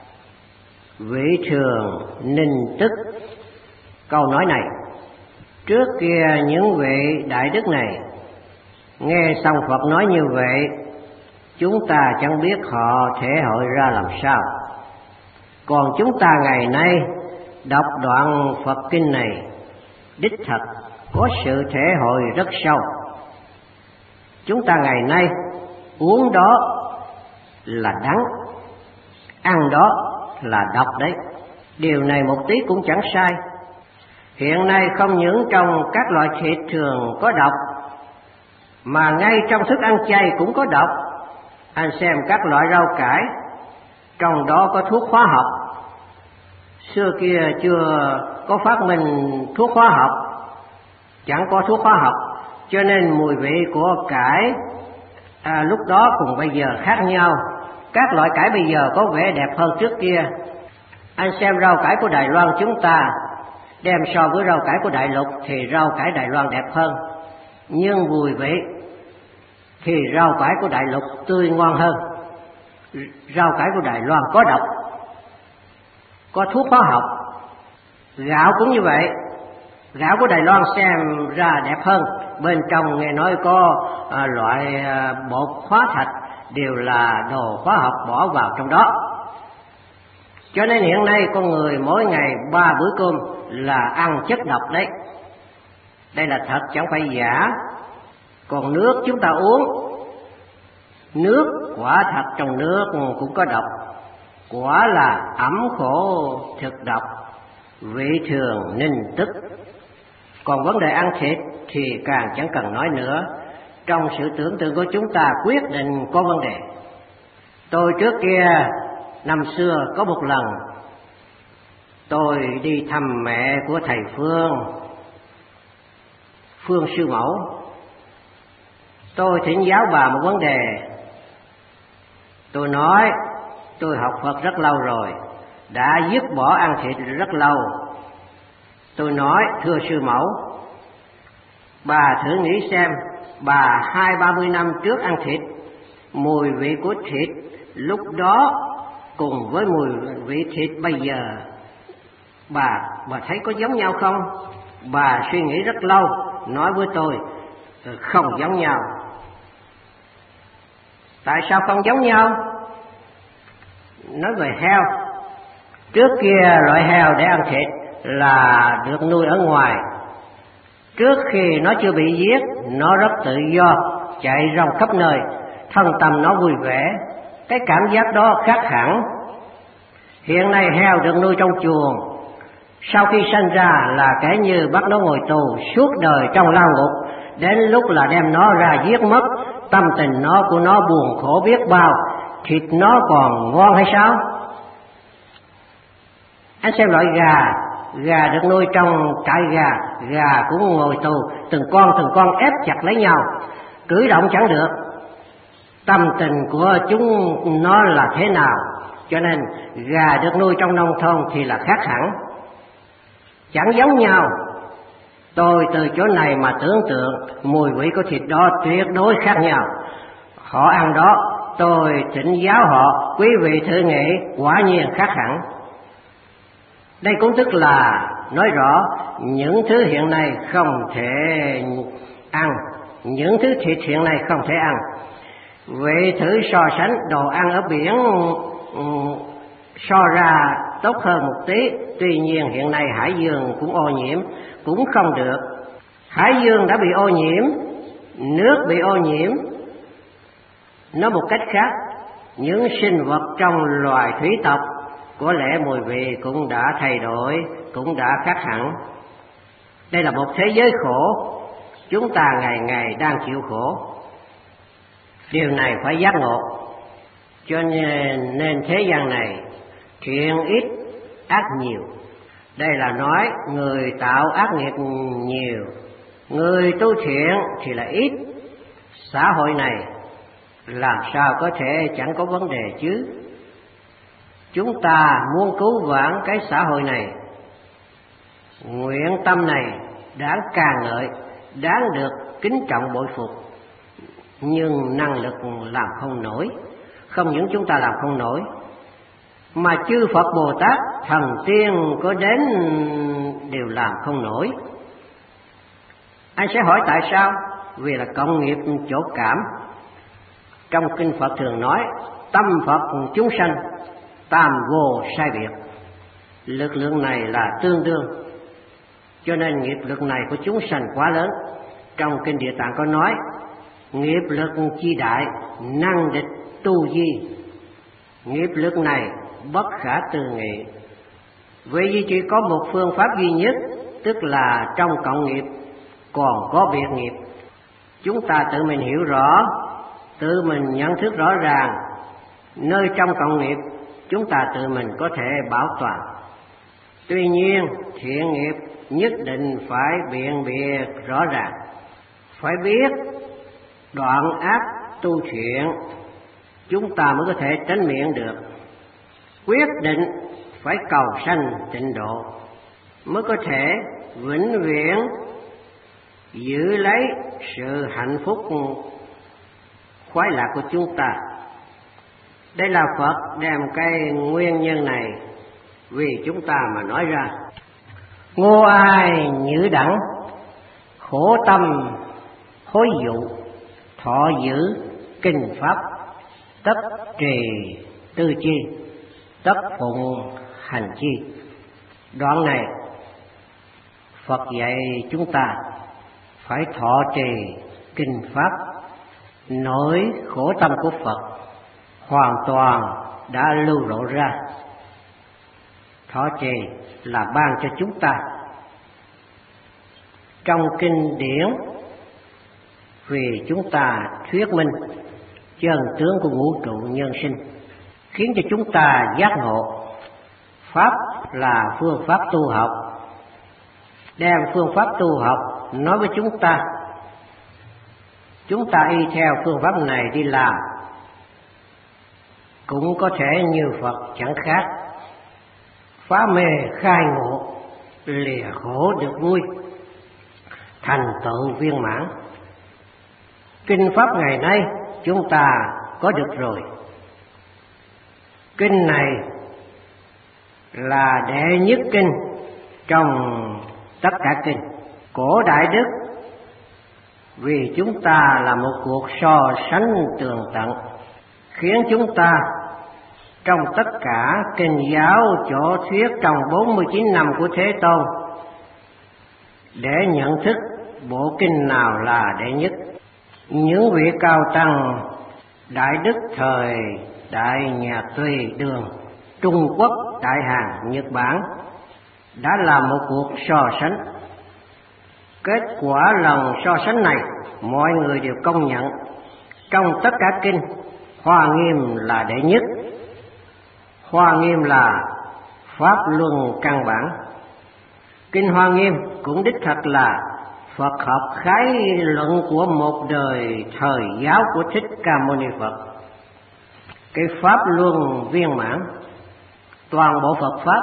vị thường ninh tức. Câu nói này, trước kia những vị đại đức này nghe xong Phật nói như vậy, chúng ta chẳng biết họ thể hội ra làm sao. Còn chúng ta ngày nay đọc đoạn Phật kinh này, đích thật có sự thể hội rất sâu. Chúng ta ngày nay uống đó là đắng, ăn đó là độc đấy. Điều này một tí cũng chẳng sai. Hiện nay không những trong các loại thịt thường có độc, mà ngay trong thức ăn chay cũng có độc. Anh xem các loại rau cải, trong đó có thuốc hóa học. Xưa kia chưa có phát minh thuốc hóa học, chẳng có thuốc hóa học, cho nên mùi vị của cải Lúc đó cùng bây giờ khác nhau. Các loại cải bây giờ có vẻ đẹp hơn trước kia. Anh xem rau cải của Đài Loan chúng ta, đem so với rau cải của Đại Lục thì rau cải Đài Loan đẹp hơn. Nhưng mùi vị thì rau cải của Đại Lục tươi ngon hơn. Rau cải của Đài Loan có độc, có thuốc hóa học. Gạo cũng như vậy. Gạo của Đài Loan xem ra đẹp hơn, bên trong nghe nói có loại bột hóa thạch, đều là đồ hóa học bỏ vào trong đó. Cho nên hiện nay con người mỗi ngày 3 bữa cơm là ăn chất độc đấy. Đây là thật chẳng phải giả. Còn nước chúng ta uống, nước quả thật trong nước cũng có độc, quả là ẩm khổ thực độc, vị thường ninh tức. Còn vấn đề ăn thịt thì càng chẳng cần nói nữa. Trong sự tưởng tượng của chúng ta quyết định có vấn đề. Tôi trước kia năm xưa có một lần tôi đi thăm mẹ của thầy Phương sư mẫu. Tôi thỉnh giáo bà một vấn đề. Tôi nói tôi học Phật rất lâu rồi, đã dứt bỏ ăn thịt rất lâu. Tôi nói thưa sư mẫu, bà thử nghĩ xem, bà 20-30 năm trước ăn thịt, mùi vị của thịt lúc đó cùng với mùi vị thịt bây giờ, bà thấy có giống nhau không? Bà suy nghĩ rất lâu, nói với tôi không giống nhau. Tại sao không giống nhau? Nói về heo. Trước kia loại heo để ăn thịt là được nuôi ở ngoài. Trước khi nó chưa bị giết, nó rất tự do, chạy rong khắp nơi, thân tâm nó vui vẻ. Cái cảm giác đó khác hẳn. Hiện nay heo được nuôi trong chuồng, sau khi sinh ra là kẻ như bắt nó ngồi tù suốt đời trong lao ngục, đến lúc là đem nó ra giết mất, tâm tình của nó buồn khổ biết bao, thịt nó còn ngon hay sao? Anh xem loại gà được nuôi trong trại gà cũng ngồi tù, từng con ép chặt lấy nhau, cử động chẳng được. Tâm tình của chúng nó là thế nào? Cho nên gà được nuôi trong nông thôn thì là khác hẳn, chẳng giống nhau. Tôi từ chỗ này mà tưởng tượng mùi vị của thịt đó tuyệt đối khác nhau. Họ ăn đó, tôi thỉnh giáo họ, quý vị thử nghĩ, quả nhiên khác hẳn. Đây cũng tức là nói rõ những thứ hiện nay không thể ăn, những thứ thịt hiện nay không thể ăn. Vậy thử so sánh đồ ăn ở biển so ra tốt hơn một tí. Tuy nhiên hiện nay hải dương cũng ô nhiễm, cũng không được. Hải dương đã bị ô nhiễm, nước bị ô nhiễm. Nói một cách khác, những sinh vật trong loài thủy tộc có lẽ mùi vị cũng đã thay đổi, cũng đã khác hẳn. Đây là một thế giới khổ, chúng ta ngày ngày đang chịu khổ. Điều này phải giác ngộ. Cho nên thế gian này thiện ít ác nhiều. Đây là nói người tạo ác nghiệp nhiều, người tu thiện thì là ít. Xã hội này làm sao có thể chẳng có vấn đề chứ? Chúng ta muốn cứu vãn cái xã hội này, nguyện tâm này đáng ca ngợi, đáng được kính trọng bội phục. Nhưng năng lực làm không nổi. Không những chúng ta làm không nổi, mà chư Phật Bồ Tát, thần tiên có đến đều làm không nổi. Anh sẽ hỏi tại sao? Vì là cộng nghiệp chỗ cảm. Trong kinh Phật thường nói tâm Phật chúng sanh, tam vô sai biệt. Lực lượng này là tương đương, cho nên nghiệp lực này của chúng sanh quá lớn. Trong kinh Địa Tạng có nói nghiệp lực chi đại, năng địch tu di. Nghiệp lực này bất khả tư nghị. Vì chỉ có một phương pháp duy nhất, tức là trong cộng nghiệp còn có biệt nghiệp. Chúng ta tự mình hiểu rõ, tự mình nhận thức rõ ràng, nơi trong cộng nghiệp chúng ta tự mình có thể bảo toàn. Tuy nhiên thiện nghiệp nhất định phải biện biệt rõ ràng, phải biết đoạn ác tu thiện, chúng ta mới có thể tránh miệng được. Quyết định phải cầu sanh tịnh độ mới có thể vĩnh viễn giữ lấy sự hạnh phúc khoái lạc của chúng ta. Đây là Phật đem cái nguyên nhân này vì chúng ta mà nói ra. Ngô ai nhữ đẳng, khổ tâm hối dụ, thọ giữ kinh pháp, tất trì tư chi, tất phụng hành chi. Đoạn này Phật dạy chúng ta phải thọ trì kinh pháp. Nỗi khổ tâm của Phật hoàn toàn đã lưu lộ ra. Thọ trì là ban cho chúng ta. Trong kinh điển vì chúng ta thuyết minh chân tướng của vũ trụ nhân sinh, khiến cho chúng ta giác ngộ. Pháp là phương pháp tu học, đem phương pháp tu học nói với chúng ta. Chúng ta y theo phương pháp này đi làm, cũng có thể như Phật chẳng khác. Phá mê khai ngộ, lìa khổ được vui, thành tựu viên mãn. Kinh pháp ngày nay chúng ta có được rồi. Kinh này là đệ nhất kinh trong tất cả kinh. Cổ Đại Đức vì chúng ta là một cuộc so sánh tường tận, khiến chúng ta trong tất cả kinh giáo chỗ thuyết trong 49 năm của Thế Tôn để nhận thức bộ kinh nào là đệ nhất. Những vị cao tăng Đại Đức thời Đại Nhà Tùy Đường, Trung Quốc, Đại Hàn, Nhật Bản đã làm một cuộc so sánh. Kết quả lần so sánh này mọi người đều công nhận trong tất cả kinh, Hoa Nghiêm là đệ nhất. Hoa Nghiêm là pháp luân căn bản. Kinh Hoa Nghiêm cũng đích thật là Phật học khái luận của một đời thời giáo của Thích Ca Mâu Ni Phật. Cái pháp luân viên mãn, toàn bộ Phật pháp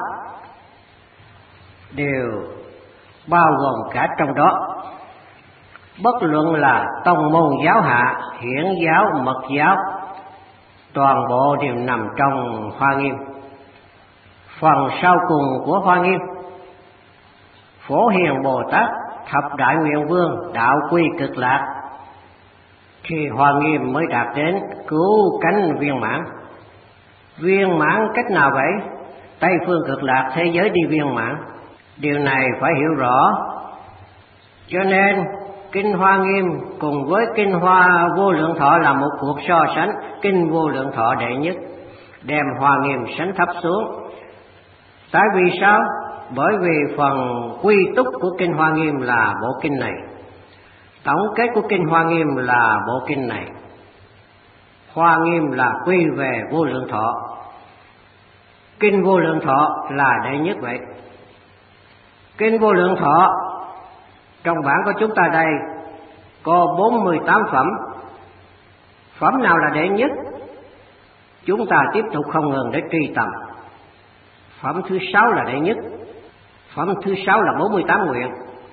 đều bao gồm cả trong đó. Bất luận là tông môn giáo hạ, hiển giáo, mật giáo, toàn bộ đều nằm trong Hoa Nghiêm. Phần sau cùng của Hoa Nghiêm, Phổ Hiền Bồ Tát thập đại nguyện vương đạo quy cực lạc, thì Hoa Nghiêm mới đạt đến cứu cánh viên mãn. Viên mãn cách nào vậy? Tây phương cực lạc thế giới đi viên mãn. Điều này phải hiểu rõ. Cho nên kinh Hoa Nghiêm cùng với kinh Hoa Vô Lượng Thọ là một cuộc so sánh. Kinh Vô Lượng Thọ đệ nhất, đem Hoa Nghiêm sánh thấp xuống. Tại vì sao? Bởi vì phần quy túc của kinh Hoa Nghiêm là bộ kinh này, tổng kết của kinh Hoa Nghiêm là bộ kinh này. Hoa Nghiêm là quy về Vô Lượng Thọ, kinh Vô Lượng Thọ là đệ nhất vậy. Kinh Vô Lượng Thọ trong bản của chúng ta đây có 48 phẩm. Phẩm nào là đệ nhất? Chúng ta tiếp tục không ngừng để truy tầm. Phẩm thứ 6 là đệ nhất. Phẩm thứ 6 là 48 nguyện,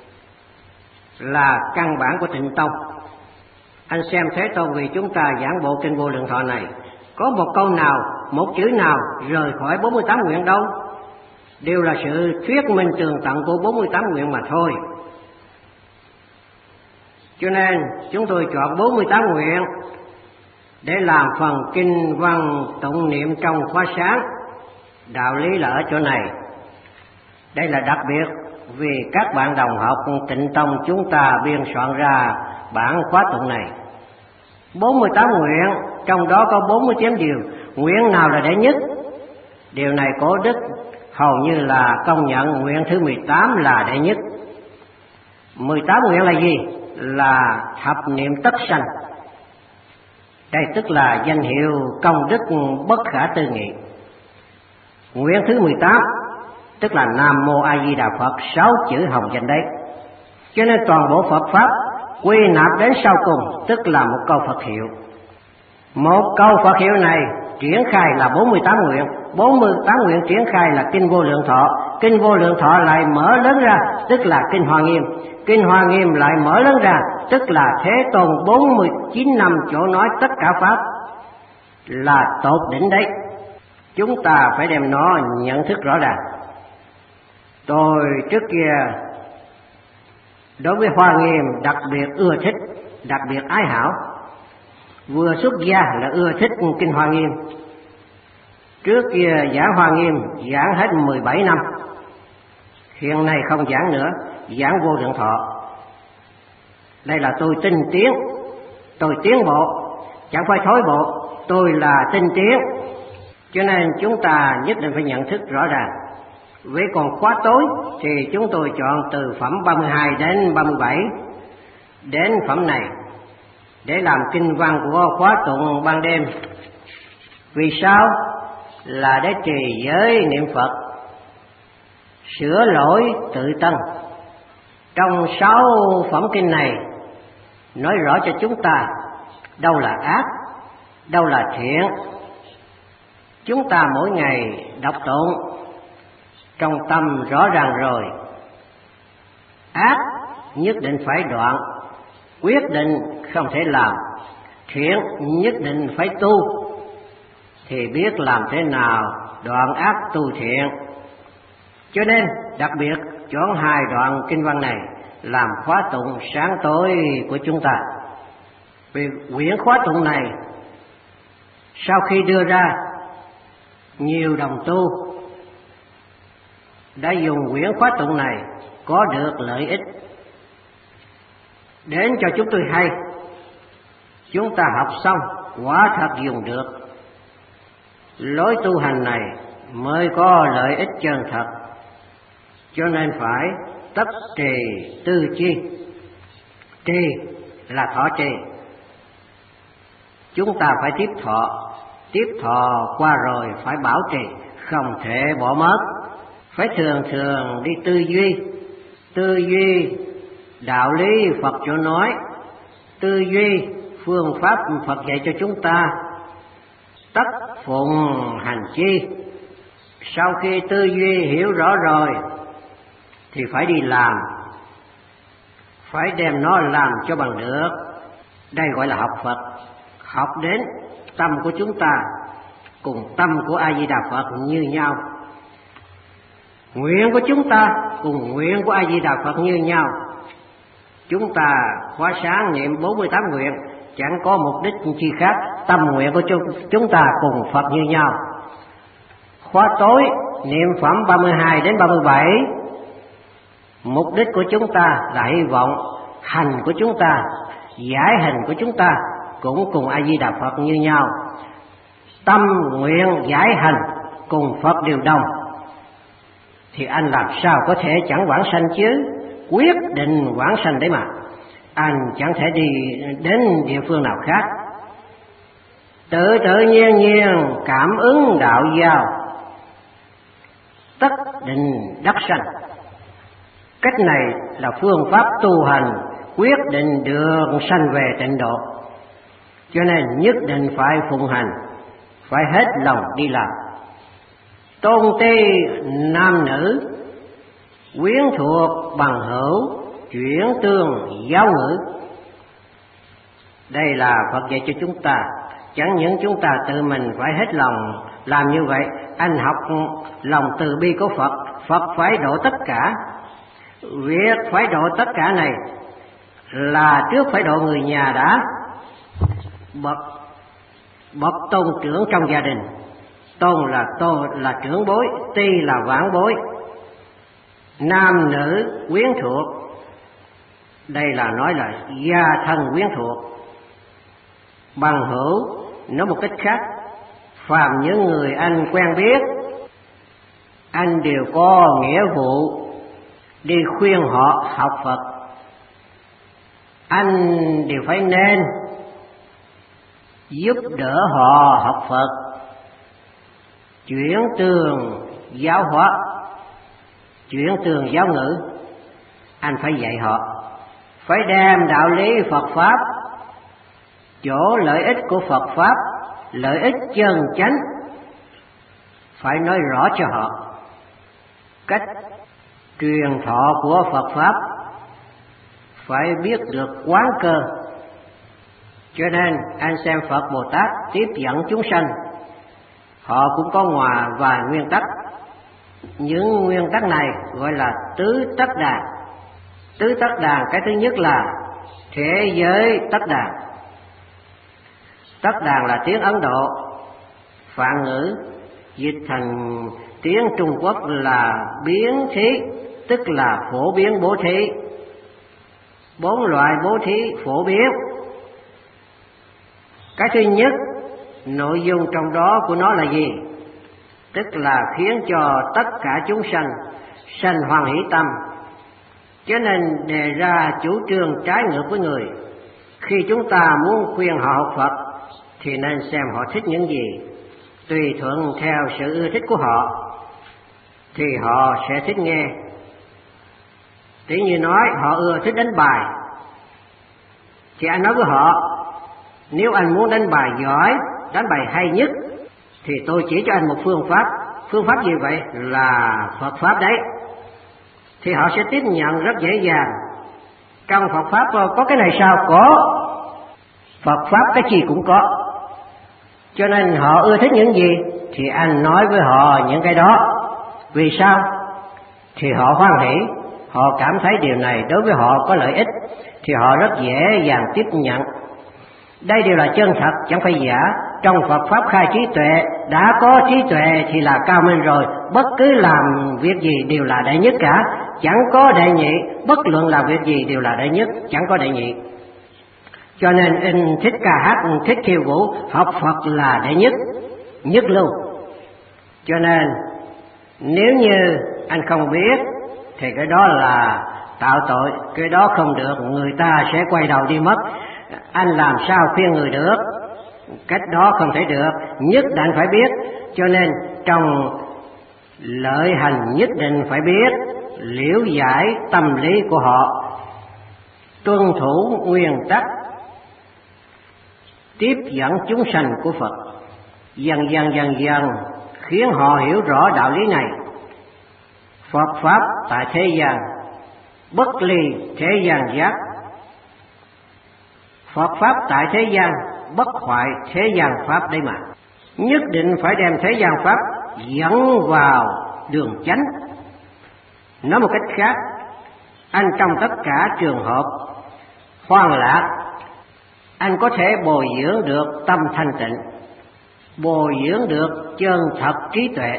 là căn bản của Tịnh Tông. Anh xem Thế Tôn vì chúng ta giảng bộ kinh Vô Lượng Thọ này, có một câu nào, một chữ nào rời khỏi 48 nguyện đâu. Đều là sự thuyết minh tường tận của 48 nguyện mà thôi. Cho nên chúng tôi chọn 48 nguyện để làm phần kinh văn tụng niệm trong khóa sáng. Đạo lý là ở chỗ này. Đây là đặc biệt vì các bạn đồng học Tịnh Tông chúng ta biên soạn ra bản khóa tụng này. 48 nguyện, trong đó có 49 điều. Nguyện nào là đệ nhất? Điều này Cổ Đức hầu như là công nhận nguyện thứ 18 là đệ nhất. 18 nguyện là gì? Là thập niệm tất sanh. Đây tức là danh hiệu công đức bất khả tư nghị. Nguyện thứ 18 tức là Nam Mô A Di Đà Phật, 6 chữ hồng danh đấy. Cho nên toàn bộ Phật pháp quy nạp đến sau cùng tức là một câu Phật hiệu. Một câu Phật hiệu này triển khai là 48 nguyện, 48 nguyện triển khai là Kinh Vô Lượng Thọ, Kinh Vô Lượng Thọ lại mở lớn ra, tức là Kinh Hoa Nghiêm, Kinh Hoa Nghiêm lại mở lớn ra, tức là Thế Tôn 49 năm chỗ nói tất cả Pháp, là tột đỉnh đấy. Chúng ta phải đem nó nhận thức rõ ràng. Tôi trước kia đối với Hoa Nghiêm đặc biệt ưa thích, đặc biệt ái hảo. Vừa xuất gia là ưa thích Kinh Hoa Nghiêm. Trước kia giảng Hoa Nghiêm giảng hết 17 năm, hiện nay không giảng nữa, giảng Vô Lượng Thọ. Đây là tôi tinh tiến, tôi tiến bộ, chẳng phải thối bộ, tôi là tinh tiến. Cho nên chúng ta nhất định phải nhận thức rõ ràng. Với còn khóa tối thì chúng tôi chọn từ phẩm 32 đến 37 đến phẩm này để làm kinh văn của khóa tụng ban đêm. Vì sao? Là để trì giới niệm Phật, sửa lỗi tự tân. Trong 6 phẩm kinh này nói rõ cho chúng ta đâu là ác, đâu là thiện. Chúng ta mỗi ngày đọc tụng trong tâm rõ ràng rồi. Ác nhất định phải đoạn, quyết định không thể làm. Thiện nhất định phải tu, thì biết làm thế nào đoạn ác tu thiện. Cho nên đặc biệt chọn 2 đoạn kinh văn này làm khóa tụng sáng tối của chúng ta. Vì quyển khóa tụng này sau khi đưa ra, nhiều đồng tu đã dùng quyển khóa tụng này có được lợi ích. Đến cho chúng tôi hay, chúng ta học xong quả thật dùng được. Lối tu hành này mới có lợi ích chân thật. Cho nên phải tất trì tư chi. Trì là thọ trì. Chúng ta phải tiếp thọ qua rồi phải bảo trì, không thể bỏ mất. Phải thường thường đi tư duy đạo lý Phật chỗ nói, tư duy phương pháp Phật dạy cho chúng ta, tất phụng hành chi. Sau khi tư duy hiểu rõ rồi thì phải đi làm, phải đem nó làm cho bằng được. Đây gọi là học Phật. Học đến tâm của chúng ta cùng tâm của A Di Đà Phật như nhau, nguyện của chúng ta cùng nguyện của A Di Đà Phật như nhau. Chúng ta khóa sáng niệm 48 nguyện chẳng có mục đích chi khác, tâm nguyện của chúng ta cùng Phật như nhau. Khóa tối niệm phẩm 32 đến 37, mục đích của chúng ta là hy vọng hành của chúng ta, giải hành của chúng ta cũng cùng A Di Đà Phật như nhau. Tâm nguyện giải hành cùng Phật đều đồng, thì anh làm sao có thể chẳng vãng sanh chứ? Quyết định vãng sanh đấy mà, anh chẳng thể đi đến địa phương nào khác. Tự nhiên cảm ứng đạo giao, tất định đắc sanh. Cách này là phương pháp tu hành quyết định đường sanh về tịnh độ. Cho nên nhất định phải phụng hành, phải hết lòng đi làm. Tôn ti nam nữ, quyến thuộc bằng hữu, chuyển tương giáo ngữ. Đây là Phật dạy cho chúng ta. Chẳng những chúng ta tự mình phải hết lòng làm như vậy, anh học lòng từ bi của Phật. Phật phải độ tất cả. Việc phải độ tất cả này là trước phải độ người nhà đã. Bậc tôn trưởng trong gia đình, tôn là trưởng bối, ti là vãn bối. Nam nữ quyến thuộc, đây là nói là gia thân quyến thuộc. Bằng hữu, nói một cách khác, phàm những người anh quen biết, anh đều có nghĩa vụ đi khuyên họ học Phật. Anh đều phải nên giúp đỡ họ học Phật, chuyển tường giáo hóa, chuyển tường giáo ngữ. Anh phải dạy họ, phải đem đạo lý Phật Pháp chỗ lợi ích của Phật Pháp, lợi ích chân chánh, phải nói rõ cho họ cách truyền thọ của Phật Pháp, phải biết được quán cơ. Cho nên anh xem Phật Bồ Tát tiếp dẫn chúng sanh, họ cũng có ngoài vài nguyên tắc. Những nguyên tắc này gọi là tứ tất đàn. Tứ tất đàn, cái thứ nhất là thế giới tất đàn. Tất đàn là tiếng Ấn Độ, Phạn ngữ dịch thành tiếng Trung Quốc là biến thí, tức là phổ biến bố thí. 4 loại bố thí phổ biến. Cái thứ nhất, nội dung trong đó của nó là gì? Tức là khiến cho tất cả chúng sanh sanh hoan hỷ tâm. Cho nên đề ra chủ trương trái ngược với người. Khi chúng ta muốn khuyên họ học Phật thì nên xem họ thích những gì, tùy thuận theo sự ưa thích của họ thì họ sẽ thích nghe. Tỷ như nói họ ưa thích đánh bài thì anh nói với họ, nếu anh muốn đánh bài giỏi, đánh bài hay nhất thì tôi chỉ cho anh một phương pháp. Phương pháp gì vậy? Là Phật Pháp đấy. Thì họ sẽ tiếp nhận rất dễ dàng. Trong Phật Pháp có cái này sao? Có. Phật Pháp cái gì cũng có. Cho nên họ ưa thích những gì thì anh nói với họ những cái đó. Vì sao? Thì họ hoan hỷ, họ cảm thấy điều này đối với họ có lợi ích thì họ rất dễ dàng tiếp nhận. Đây đều là chân thật, chẳng phải giả. Trong Phật Pháp khai trí tuệ, đã có trí tuệ thì là cao minh rồi. Bất cứ làm việc gì đều là đệ nhất cả, chẳng có đệ nhị. Bất luận làm việc gì đều là đệ nhất, chẳng có đệ nhị. Cho nên anh thích ca hát, thích khiêu vũ, học Phật là đệ nhất, nhất lưu. Cho nên nếu như anh không biết thì cái đó là tạo tội, cái đó không được, người ta sẽ quay đầu đi mất. Anh làm sao khuyên người được? Cách đó không thể được, nhất định phải biết. Cho nên trong lợi hành nhất định phải biết, liễu giải tâm lý của họ, tuân thủ nguyên tắc tiếp dẫn chúng sanh của Phật. Dần dần khiến họ hiểu rõ đạo lý này. Phật Pháp tại thế gian, bất ly thế gian giác. Phật Pháp tại thế gian, bất hoại thế gian Pháp đấy mà. Nhất định phải đem thế gian Pháp dẫn vào đường chánh. Nói một cách khác, anh trong tất cả trường hợp hoan lạc, anh có thể bồi dưỡng được tâm thanh tịnh, bồi dưỡng được chân thật trí tuệ.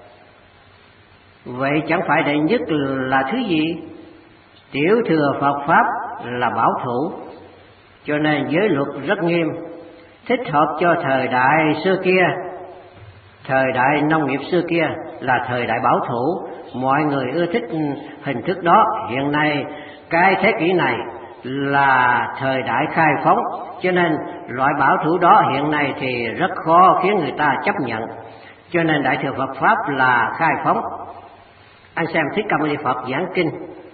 Vậy chẳng phải đệ nhất là thứ gì? Tiểu thừa Phật Pháp là bảo thủ, cho nên giới luật rất nghiêm, thích hợp cho thời đại xưa kia. Thời đại nông nghiệp xưa kia là thời đại bảo thủ, mọi người ưa thích hình thức đó. Hiện nay cái thế kỷ này là thời đại khai phóng, cho nên loại bảo thủ đó hiện nay thì rất khó khiến người ta chấp nhận. Cho nên Đại thừa Phật Pháp là khai phóng. Anh xem Thích Ca Mâu Ni Phật giảng kinh,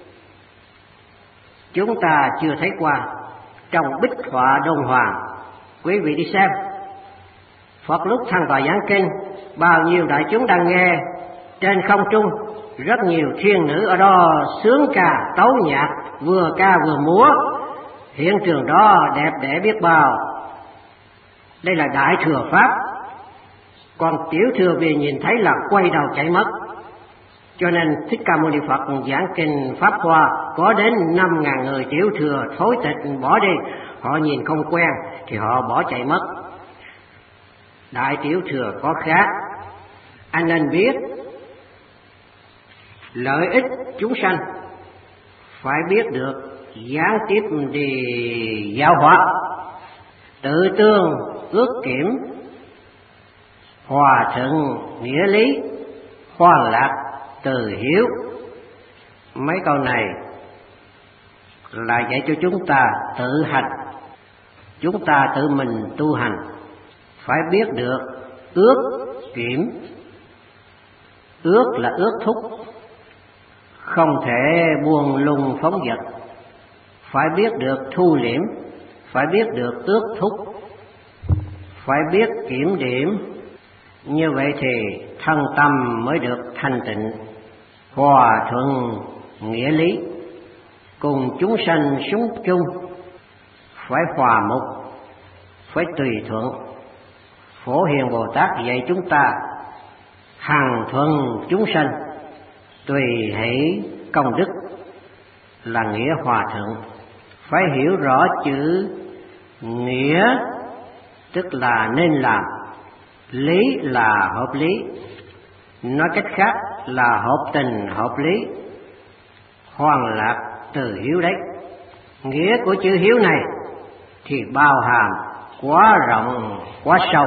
chúng ta chưa thấy qua. Trong Bích Họa Đôn Hoàng, quý vị đi xem. Phật lúc thăng tọa giảng kinh, bao nhiêu đại chúng đang nghe. Trên không trung rất nhiều thiên nữ ở đó sướng ca tấu nhạc, vừa ca vừa múa. Hiện trường đó đẹp đẽ biết bao. Đây là Đại thừa Pháp. Còn tiểu thừa vì nhìn thấy là quay đầu chạy mất. Cho nên Thích Ca Mâu Ni Phật giảng kinh Pháp Hoa, có đến 5.000 người tiểu thừa thối tịch bỏ đi. Họ nhìn không quen thì họ bỏ chạy mất. Đại tiểu thừa có khác. Anh nên biết lợi ích chúng sanh, phải biết được gián tiếp đi giáo hóa, tự tương ước kiểm, hòa thuận nghĩa lý, hoan lạc từ hiếu. Mấy câu này là dạy cho chúng ta tự hành, chúng ta tự mình tu hành. Phải biết được ước kiểm. Ước là ước thúc, không thể buông lung phóng dật. Phải biết được thu liễm, phải biết được ước thúc. phải biết kiểm điểm, như vậy thì thân tâm mới được thanh tịnh, hòa thuận nghĩa lý, cùng chúng sanh sống chung, phải hòa mục, phải tùy thuận. Phổ Hiền Bồ Tát dạy chúng ta hằng thuận chúng sanh, tùy hỷ công đức, là nghĩa hòa thuận. Phải hiểu rõ chữ nghĩa, tức là nên làm, lý là hợp lý, nói cách khác là hợp tình hợp lý, hoàn lạc từ hiếu đấy. Nghĩa của chữ hiếu này thì bao hàm quá rộng quá sâu.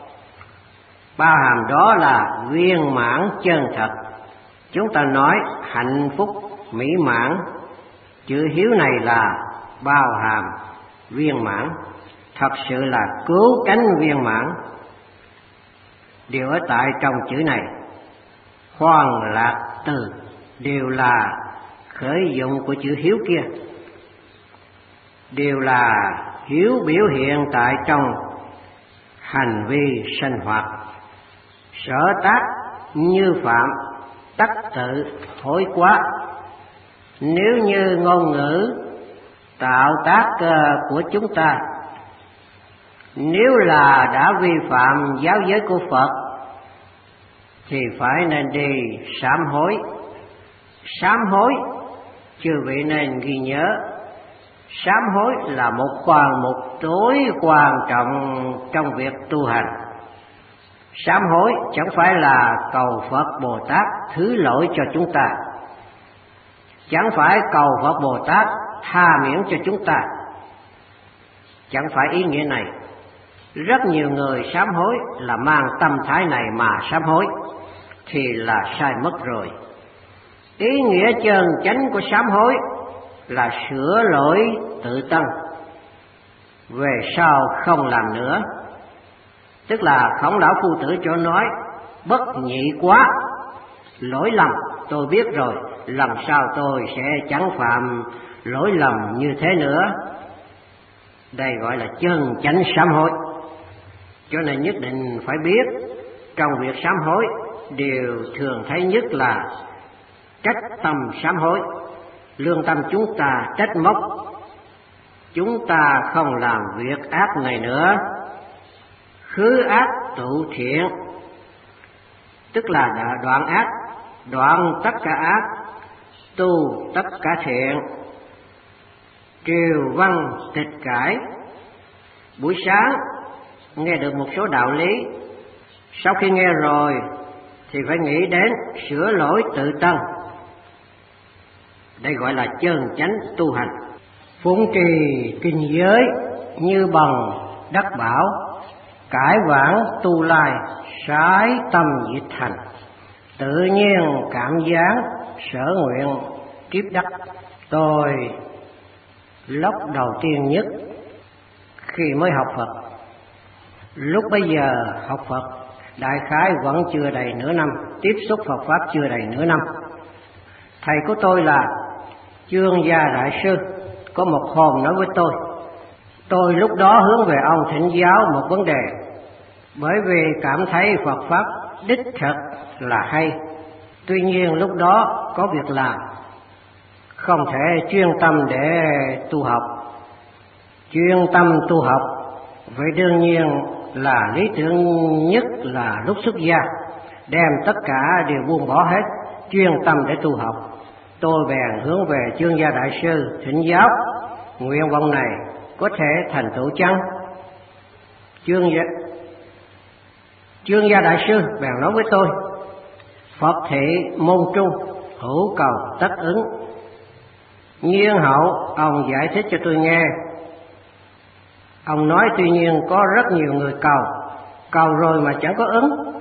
Bao hàm đó là viên mãn chân thật. Chúng ta nói hạnh phúc mỹ mãn, chữ hiếu này là bao hàm viên mãn, thật sự là cứu cánh viên mãn. Điều ở tại trong chữ này, hoàn lạc từ, đều là khởi dụng của chữ hiếu kia, đều là hiếu biểu hiện tại trong hành vi sinh hoạt. Sở tác như phạm, tắc tự hối quá. Nếu như ngôn ngữ tạo tác của chúng ta, nếu là đã vi phạm giáo giới của Phật, thì phải nên đi sám hối. Sám hối chư vị nên ghi nhớ, sám hối là một khoản mục tối quan trọng trong việc tu hành. Sám hối chẳng phải là cầu Phật Bồ Tát thứ lỗi cho chúng ta, chẳng phải cầu Phật Bồ Tát tha miễn cho chúng ta, chẳng phải ý nghĩa này. Rất nhiều người sám hối là mang tâm thái này mà sám hối, thì là sai mất rồi. Ý nghĩa chân chánh của sám hối là sửa lỗi tự tân, về sau không làm nữa. Tức là Khổng Lão Phu Tử cho nói bất nhị quá, lỗi lầm tôi biết rồi, lần sau tôi sẽ chẳng phạm lỗi lầm như thế nữa. Đây gọi là chân chánh sám hối. Cho nên nhất định phải biết, trong việc sám hối điều thường thấy nhất là trách tâm sám hối. Lương tâm chúng ta trách móc, chúng ta không làm việc ác này nữa, khứ ác tụ thiện, tức là đoạn ác, đoạn tất cả ác, tu tất cả thiện. Triều văn tịch cải. Buổi sáng nghe được một số đạo lý, sau khi nghe rồi thì phải nghĩ đến sửa lỗi tự tân. Đây gọi là chân chánh tu hành. Phụng trì kinh giới như bằng đắc bảo, cải vãng tu lai sái tâm diệt thành. Tự nhiên cảm giác sở nguyện kiếp đắc. Tôi lúc đầu tiên nhất khi mới học Phật, lúc bây giờ học Phật đại khái vẫn chưa đầy nửa năm, tiếp xúc Phật Pháp chưa đầy nửa năm. Thầy của tôi là Chương Gia Đại Sư có một hôm nói với tôi lúc đó hướng về ông thỉnh giáo một vấn đề, bởi vì cảm thấy Phật Pháp đích thực là hay. Tuy nhiên lúc đó có việc làm, không thể chuyên tâm để tu học. Chuyên tâm tu học, vậy đương nhiên là lý tưởng nhất là lúc xuất gia, đem tất cả đều buông bỏ hết, chuyên tâm để tu học. Tôi bèn hướng về Chương Gia Đại Sư thỉnh giáo, nguyện vọng này có thể thành tựu chăng? Chương Gia Đại Sư bèn nói với tôi, Phật thị môn trung, hữu cầu tất ứng. Nhiên hậu ông giải thích cho tôi nghe. Ông nói tuy nhiên có rất nhiều người cầu rồi mà chẳng có ứng.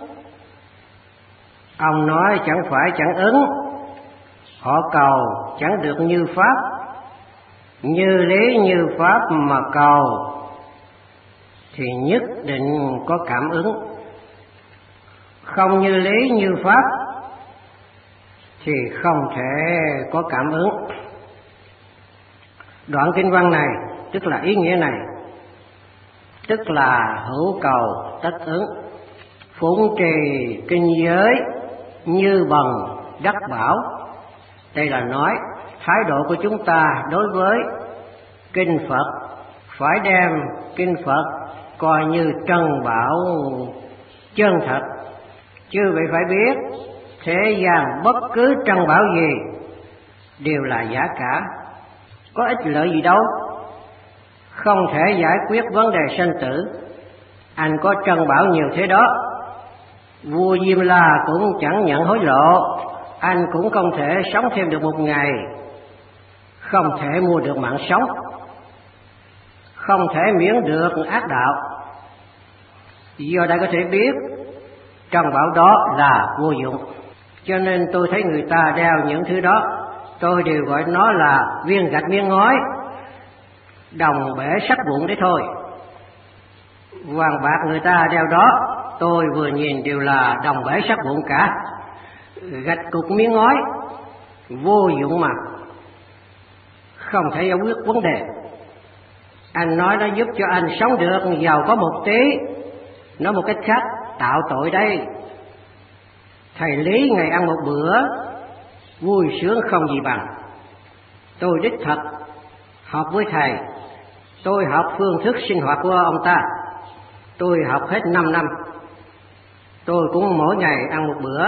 Ông nói chẳng phải chẳng ứng, họ cầu chẳng được như pháp, như lý như pháp mà cầu thì nhất định có cảm ứng. Không như lý như pháp thì không thể có cảm ứng. Đoạn kinh văn này, tức là ý nghĩa này, tức là hữu cầu tất ứng. Phụng trì kinh giới như bằng đắc bảo. Đây là nói thái độ của chúng ta đối với kinh Phật phải đem kinh Phật coi như trân bảo chân thật. Chứ vậy phải biết thế gian bất cứ trân bảo gì đều là giả cả, có ích lợi gì đâu, không thể giải quyết vấn đề sanh tử. Anh có trân bảo nhiều thế đó, vua Diêm La cũng chẳng nhận hối lộ, anh cũng không thể sống thêm được một ngày, không thể mua được mạng sống, không thể miễn được ác đạo. Do đây có thể biết trân bảo đó là vô dụng. Cho nên tôi thấy người ta đeo những thứ đó, tôi đều gọi nó là viên gạch miếng ngói, đồng bể sắt vụn đấy thôi. Vàng bạc người ta đeo đó, tôi vừa nhìn đều là đồng bể sắt vụn cả, gạch cục miếng ngói, vô dụng mà, không thể giải quyết vấn đề. Anh nói nó giúp cho anh sống được giàu có một tí, nói một cách khác tạo tội đây. Thầy Lý ngày ăn một bữa vui sướng không gì bằng. Tôi đích thật học với thầy, tôi học phương thức sinh hoạt của ông ta, tôi học hết 5 năm. Tôi cũng mỗi ngày ăn một bữa,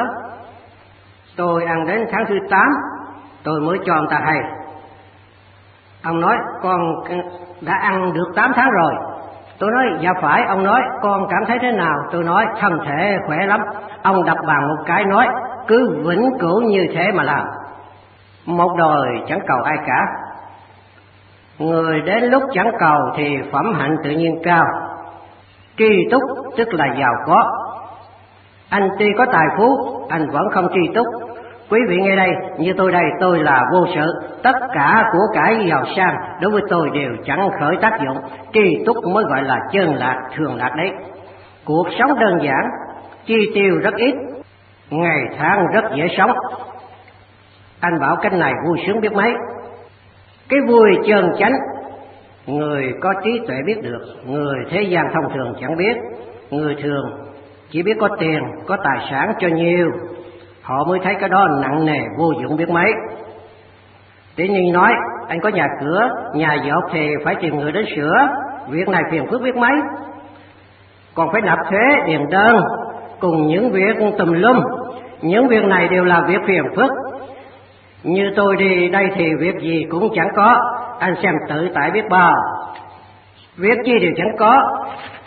tôi ăn đến tháng thứ 8 tôi mới cho ông ta hay. Ông nói con đã ăn được 8 tháng rồi. Tôi nói dạ phải. Ông nói con cảm thấy thế nào? Tôi nói thân thể khỏe lắm. Ông đập bàn một cái nói cứ vĩnh cửu như thế mà làm, một đời chẳng cầu ai cả. Người đến lúc chẳng cầu thì phẩm hạnh tự nhiên cao, tri túc tức là giàu có. Anh tuy có tài phú, anh vẫn không tri túc. Quý vị nghe đây, như tôi đây, tôi là vô sự, tất cả của cải giàu sang đối với tôi đều chẳng khởi tác dụng. Tri túc mới gọi là chân lạc, thường lạc đấy. Cuộc sống đơn giản, chi tiêu rất ít, ngày tháng rất dễ sống. Anh bảo cái này vui sướng biết mấy. Cái vui chân chánh người có trí tuệ biết được, người thế gian thông thường chẳng biết. Người thường chỉ biết có tiền, có tài sản cho nhiều, họ mới thấy cái đó nặng nề vô dụng biết mấy. Tự nhiên nói anh có nhà cửa, nhà dột thì phải tìm người đến sửa, việc này phiền phức biết mấy. Còn phải nộp thuế, điền đơn cùng những việc tùm lum, những việc này đều là việc phiền phức. Như tôi đi đây thì việc gì cũng chẳng có, anh xem tự tại biết bao, việc chi đều chẳng có.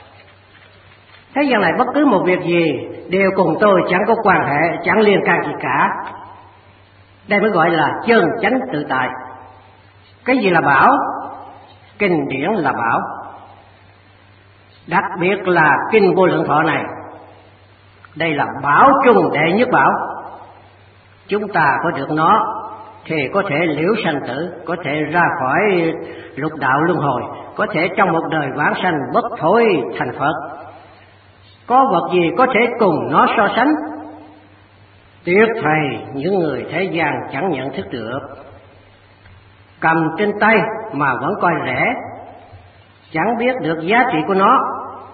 Thế gian này bất cứ một việc gì đều cùng tôi chẳng có quan hệ, chẳng liên can gì cả. Đây mới gọi là chân chánh tự tại. Cái gì là bảo? Kinh điển là bảo. Đặc biệt là kinh Vô Lượng Thọ này, đây là bảo trung đệ nhất bảo. Chúng ta có được nó thì có thể liễu sanh tử, có thể ra khỏi lục đạo luân hồi, có thể trong một đời vãng sanh bất thối thành Phật. Có vật gì có thể cùng nó so sánh? Tiếc thầy những người thế gian chẳng nhận thức được. Cầm trên tay mà vẫn coi rẻ, chẳng biết được giá trị của nó.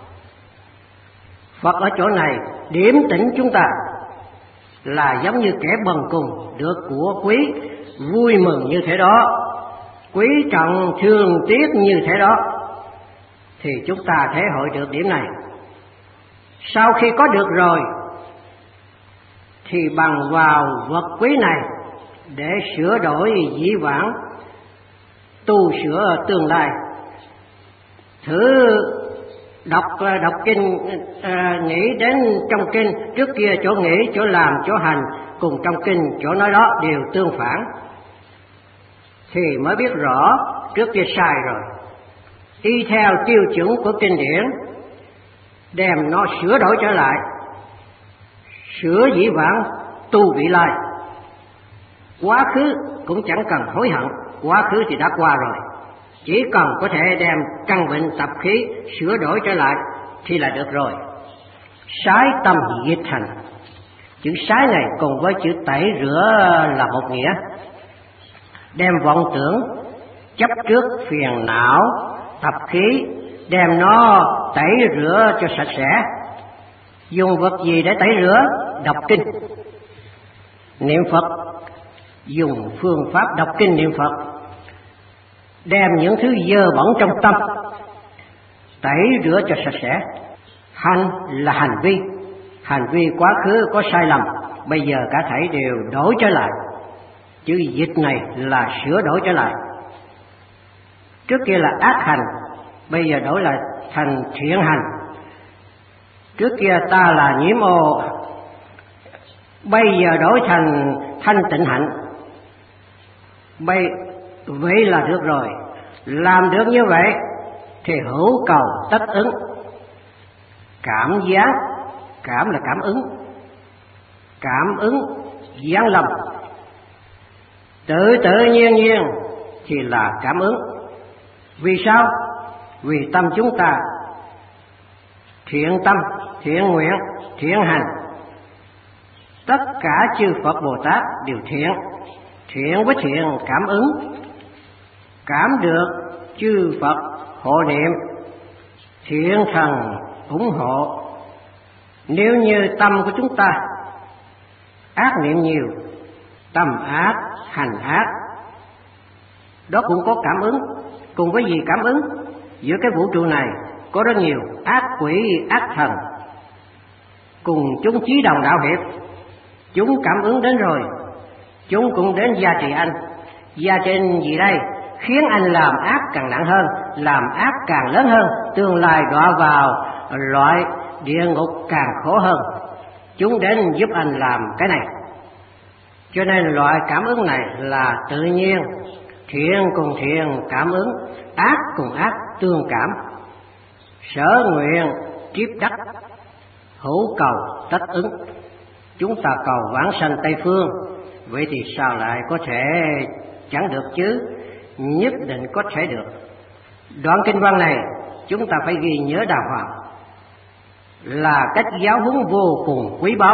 Phật ở chỗ này điểm tỉnh chúng ta là giống như kẻ bần cùng được của quý, vui mừng như thế đó, quý trọng thương tiếc như thế đó, thì chúng ta thể hội được điểm này. Sau khi có được rồi thì bằng vào vật quý này để sửa đổi dĩ vãng, tu sửa tương lai. Thử đọc kinh, nghĩ đến trong kinh, trước kia chỗ nghĩ, chỗ làm, chỗ hành cùng trong kinh chỗ nói đó đều tương phản, thì mới biết rõ trước kia sai rồi. Y theo tiêu chuẩn của kinh điển, đem nó sửa đổi trở lại, sửa dĩ vãng, tu vị lai. Quá khứ cũng chẳng cần hối hận, quá khứ thì đã qua rồi, chỉ cần có thể đem căn bệnh tập khí sửa đổi trở lại thì là được rồi. Sái tâm diệt thành, chữ sái này cùng với chữ tẩy rửa là một nghĩa. Đem vọng tưởng, chấp trước, phiền não, tập khí đem nó tẩy rửa cho sạch sẽ. Dùng vật gì để tẩy rửa? Đọc kinh. Niệm Phật, dùng phương pháp đọc kinh niệm Phật, đem những thứ dơ bẩn trong tâm tẩy rửa cho sạch sẽ. Hành là hành vi quá khứ có sai lầm, bây giờ cả thảy đều đổi trở lại. Chữ dịch này là sửa đổi trở lại. Trước kia là ác hành, bây giờ đổi lại thành thiện hành. Trước kia ta là nhiễm ô, bây giờ đổi thành thanh tịnh hạnh. Vậy là được rồi. Làm được như vậy thì hữu cầu tất ứng. Cảm giác, cảm là cảm ứng giáng lâm. Tự nhiên thì là cảm ứng. Vì sao? Vì tâm chúng ta thiện tâm, thiện nguyện, thiện hành. Tất cả chư Phật Bồ Tát đều thiện. Thiện với thiện cảm ứng, cảm được chư Phật hộ niệm, thiện thần ủng hộ. Nếu như tâm của chúng ta ác niệm nhiều, tâm ác, hành ác, đó cũng có cảm ứng. Cùng với gì cảm ứng? Giữa cái vũ trụ này có rất nhiều ác quỷ, ác thần, cùng chúng chí đồng đạo hiệp. Chúng cảm ứng đến rồi, chúng cũng đến gia trị anh. Gia trị anh gì đây? Khiến anh làm ác càng nặng hơn, làm ác càng lớn hơn, tương lai đọa vào loại địa ngục càng khổ hơn. Chúng đến giúp anh làm cái này. Cho nên loại cảm ứng này là tự nhiên. Thiện cùng thiện cảm ứng, ác cùng ác tương cảm. Sở nguyện kiếp đắc, hữu cầu tất ứng. Chúng ta cầu vãng sanh Tây Phương, vậy thì sao lại có thể chẳng được chứ? Nhất định có thể được. Đoạn kinh văn này chúng ta phải ghi nhớ đàng hoàng, là cách giáo huấn vô cùng quý báu.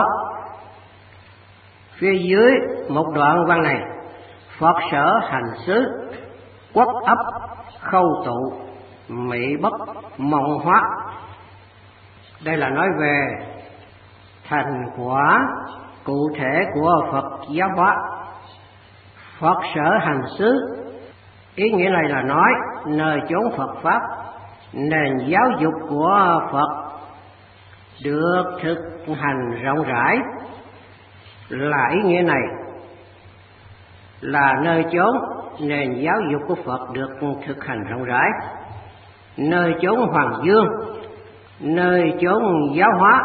Phía dưới một đoạn văn này: Phật sở hành xứ, quốc ấp khâu tụ, mỹ bất mộng hóa. Đây là nói về thành quả cụ thể của Phật giáo hóa. Phật sở hành xứ, ý nghĩa này là nói nơi chốn Phật Pháp, nền giáo dục của Phật được thực hành rộng rãi, là ý nghĩa này. Là nơi chốn nền giáo dục của Phật được thực hành rộng rãi, nơi chốn Hoàng Dương, nơi chốn giáo hóa,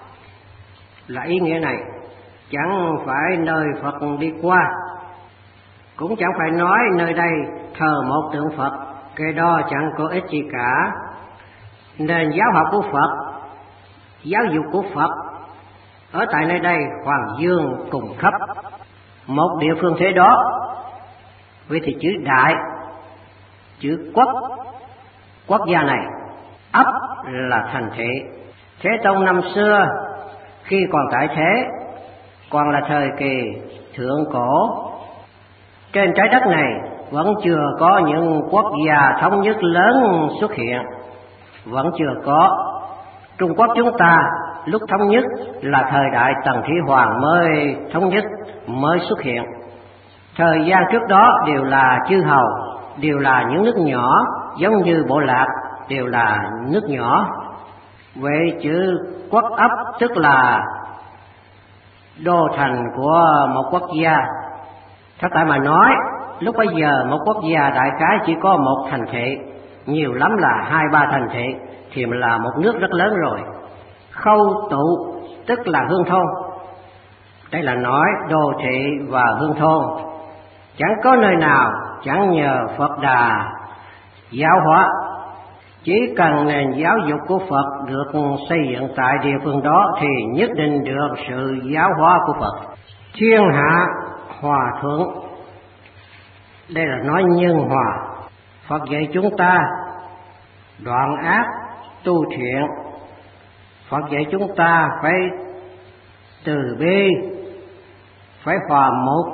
là ý nghĩa này. Chẳng phải nơi Phật đi qua, cũng chẳng phải nói nơi đây thờ một tượng Phật, cái đó chẳng có ích gì cả. Nền giáo học của Phật, giáo dục của Phật ở tại nơi đây Hoàng Dương cùng khắp một địa phương thế đó. Vậy thì chữ đại, chữ quốc, quốc gia này, ấp là thành thị. Thế Tông năm xưa khi còn tại thế, còn là thời kỳ thượng cổ, trên trái đất này vẫn chưa có những quốc gia thống nhất lớn xuất hiện, vẫn chưa có. Trung Quốc chúng ta lúc thống nhất là thời đại Tần Thủy Hoàng mới thống nhất, mới xuất hiện. Thời gian trước đó đều là chư hầu, đều là những nước nhỏ, giống như bộ lạc, đều là nước nhỏ. Vậy chữ quốc ấp tức là đô thành của một quốc gia. Thật tại mà nói, lúc bấy giờ một quốc gia đại khái chỉ có một thành thị, nhiều lắm là 2-3 thành thị, thì là một nước rất lớn rồi. Khâu tụ tức là hương thôn. Đây là nói đô thị và hương thôn. Chẳng có nơi nào chẳng nhờ Phật Đà giáo hóa. Chỉ cần nền giáo dục của Phật được xây dựng tại địa phương đó thì nhất định được sự giáo hóa của Phật. Thiên hạ hòa thuận, đây là nói nhân hòa. Phật dạy chúng ta đoạn ác tu thiện. Phật dạy chúng ta phải từ bi, phải hòa mục.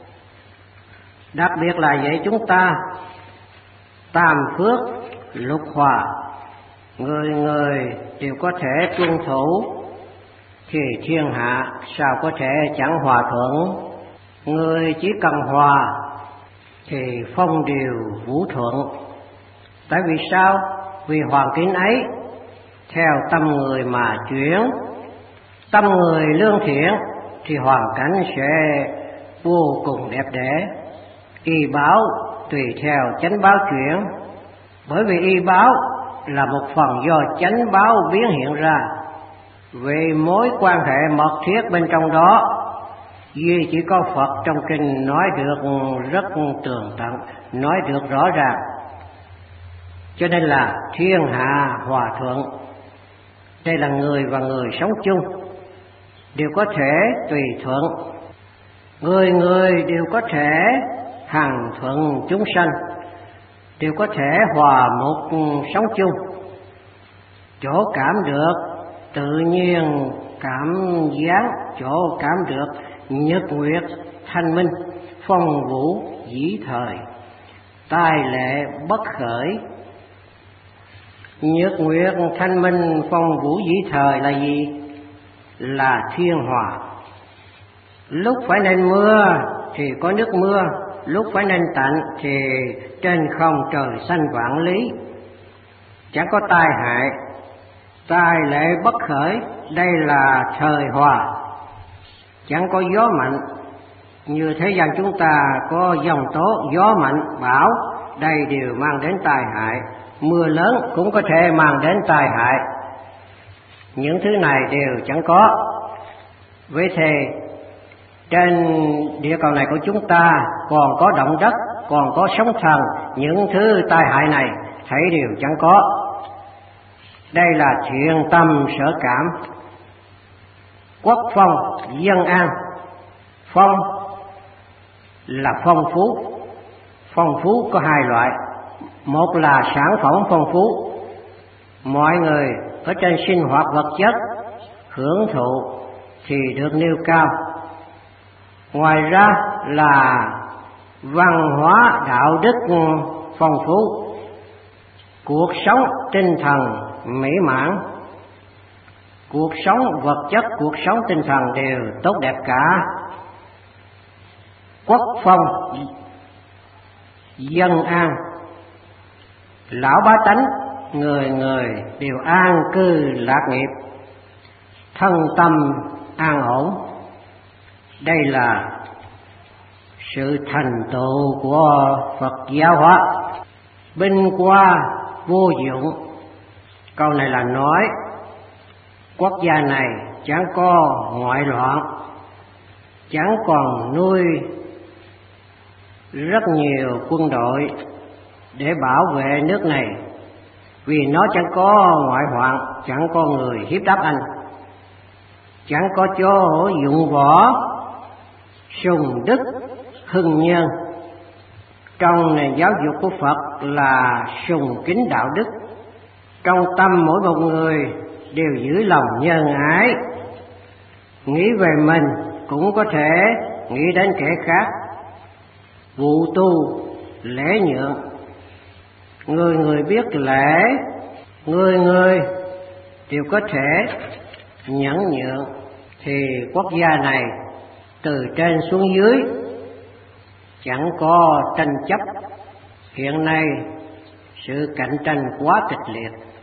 Đặc biệt là dạy chúng ta tam phước lục hòa, người người đều có thể tuân thủ, thì thiên hạ sao có thể chẳng hòa thuận. Người chỉ cần hòa thì phong điều vũ thuận. Tại vì sao? Vì hoàn cảnh ấy theo tâm người mà chuyển. Tâm người lương thiện thì hoàn cảnh sẽ vô cùng đẹp đẽ. Y báo tùy theo chánh báo chuyển, bởi vì y báo là một phần do chánh báo biến hiện ra. Về mối quan hệ mật thiết bên trong đó, duy chỉ có Phật trong kinh nói được rất tường tận, nói được rõ ràng. Cho nên là thiên hạ hòa thuận. Đây là người và người sống chung, đều có thể tùy thuận. Người người đều có thể hằng thuận chúng sanh, đều có thể hòa một sống chung. Chỗ cảm được tự nhiên cảm giác, chỗ cảm được nhật nguyệt thanh minh, phong vũ dĩ thời, tài lệ bất khởi. Nhật nguyệt thanh minh phong vũ dĩ thời là gì? Là thiên hòa. Lúc phải nên mưa thì có nước mưa, lúc phải nên tạnh thì trên không trời xanh vạn lý, chẳng có tai hại. Tai lệ bất khởi, đây là thời hòa. Chẳng có gió mạnh, như thế gian chúng ta có dòng tố gió mạnh, bão, đây đều mang đến tai hại. Mưa lớn cũng có thể mang đến tai hại. Những thứ này đều chẳng có. Vậy thì trên địa cầu này của chúng ta còn có động đất, còn có sóng thần, những thứ tai hại này thấy đều chẳng có. Đây là thiện tâm sở cảm. Quốc phong dân an. Phong là phong phú. Phong phú có hai loại. Một là sản phẩm phong phú, mọi người ở trên sinh hoạt vật chất hưởng thụ thì được nêu cao. Ngoài ra là văn hóa đạo đức phong phú, cuộc sống tinh thần mỹ mãn, cuộc sống vật chất, cuộc sống tinh thần đều tốt đẹp cả. Quốc phong dân an. Lão bá tánh người người đều an cư lạc nghiệp, thân tâm an ổn. Đây là sự thành tựu của Phật giáo hóa. Binh qua vô dụng. Câu này là nói quốc gia này chẳng có ngoại loạn, chẳng còn nuôi rất nhiều quân đội để bảo vệ nước này, vì nó chẳng có ngoại hoạn, chẳng có người hiếp đáp anh, chẳng có chỗ dụng võ, sùng đức hưng nhân. Trong nền giáo dục của Phật là sùng kính đạo đức. Trong tâm mỗi một người đều giữ lòng nhân ái, nghĩ về mình cũng có thể nghĩ đến kẻ khác. Vụ tu lễ nhượng, người người biết lễ, người người đều có thể nhẫn nhượng, thì quốc gia này từ trên xuống dưới chẳng có tranh chấp. Hiện nay sự cạnh tranh quá kịch liệt,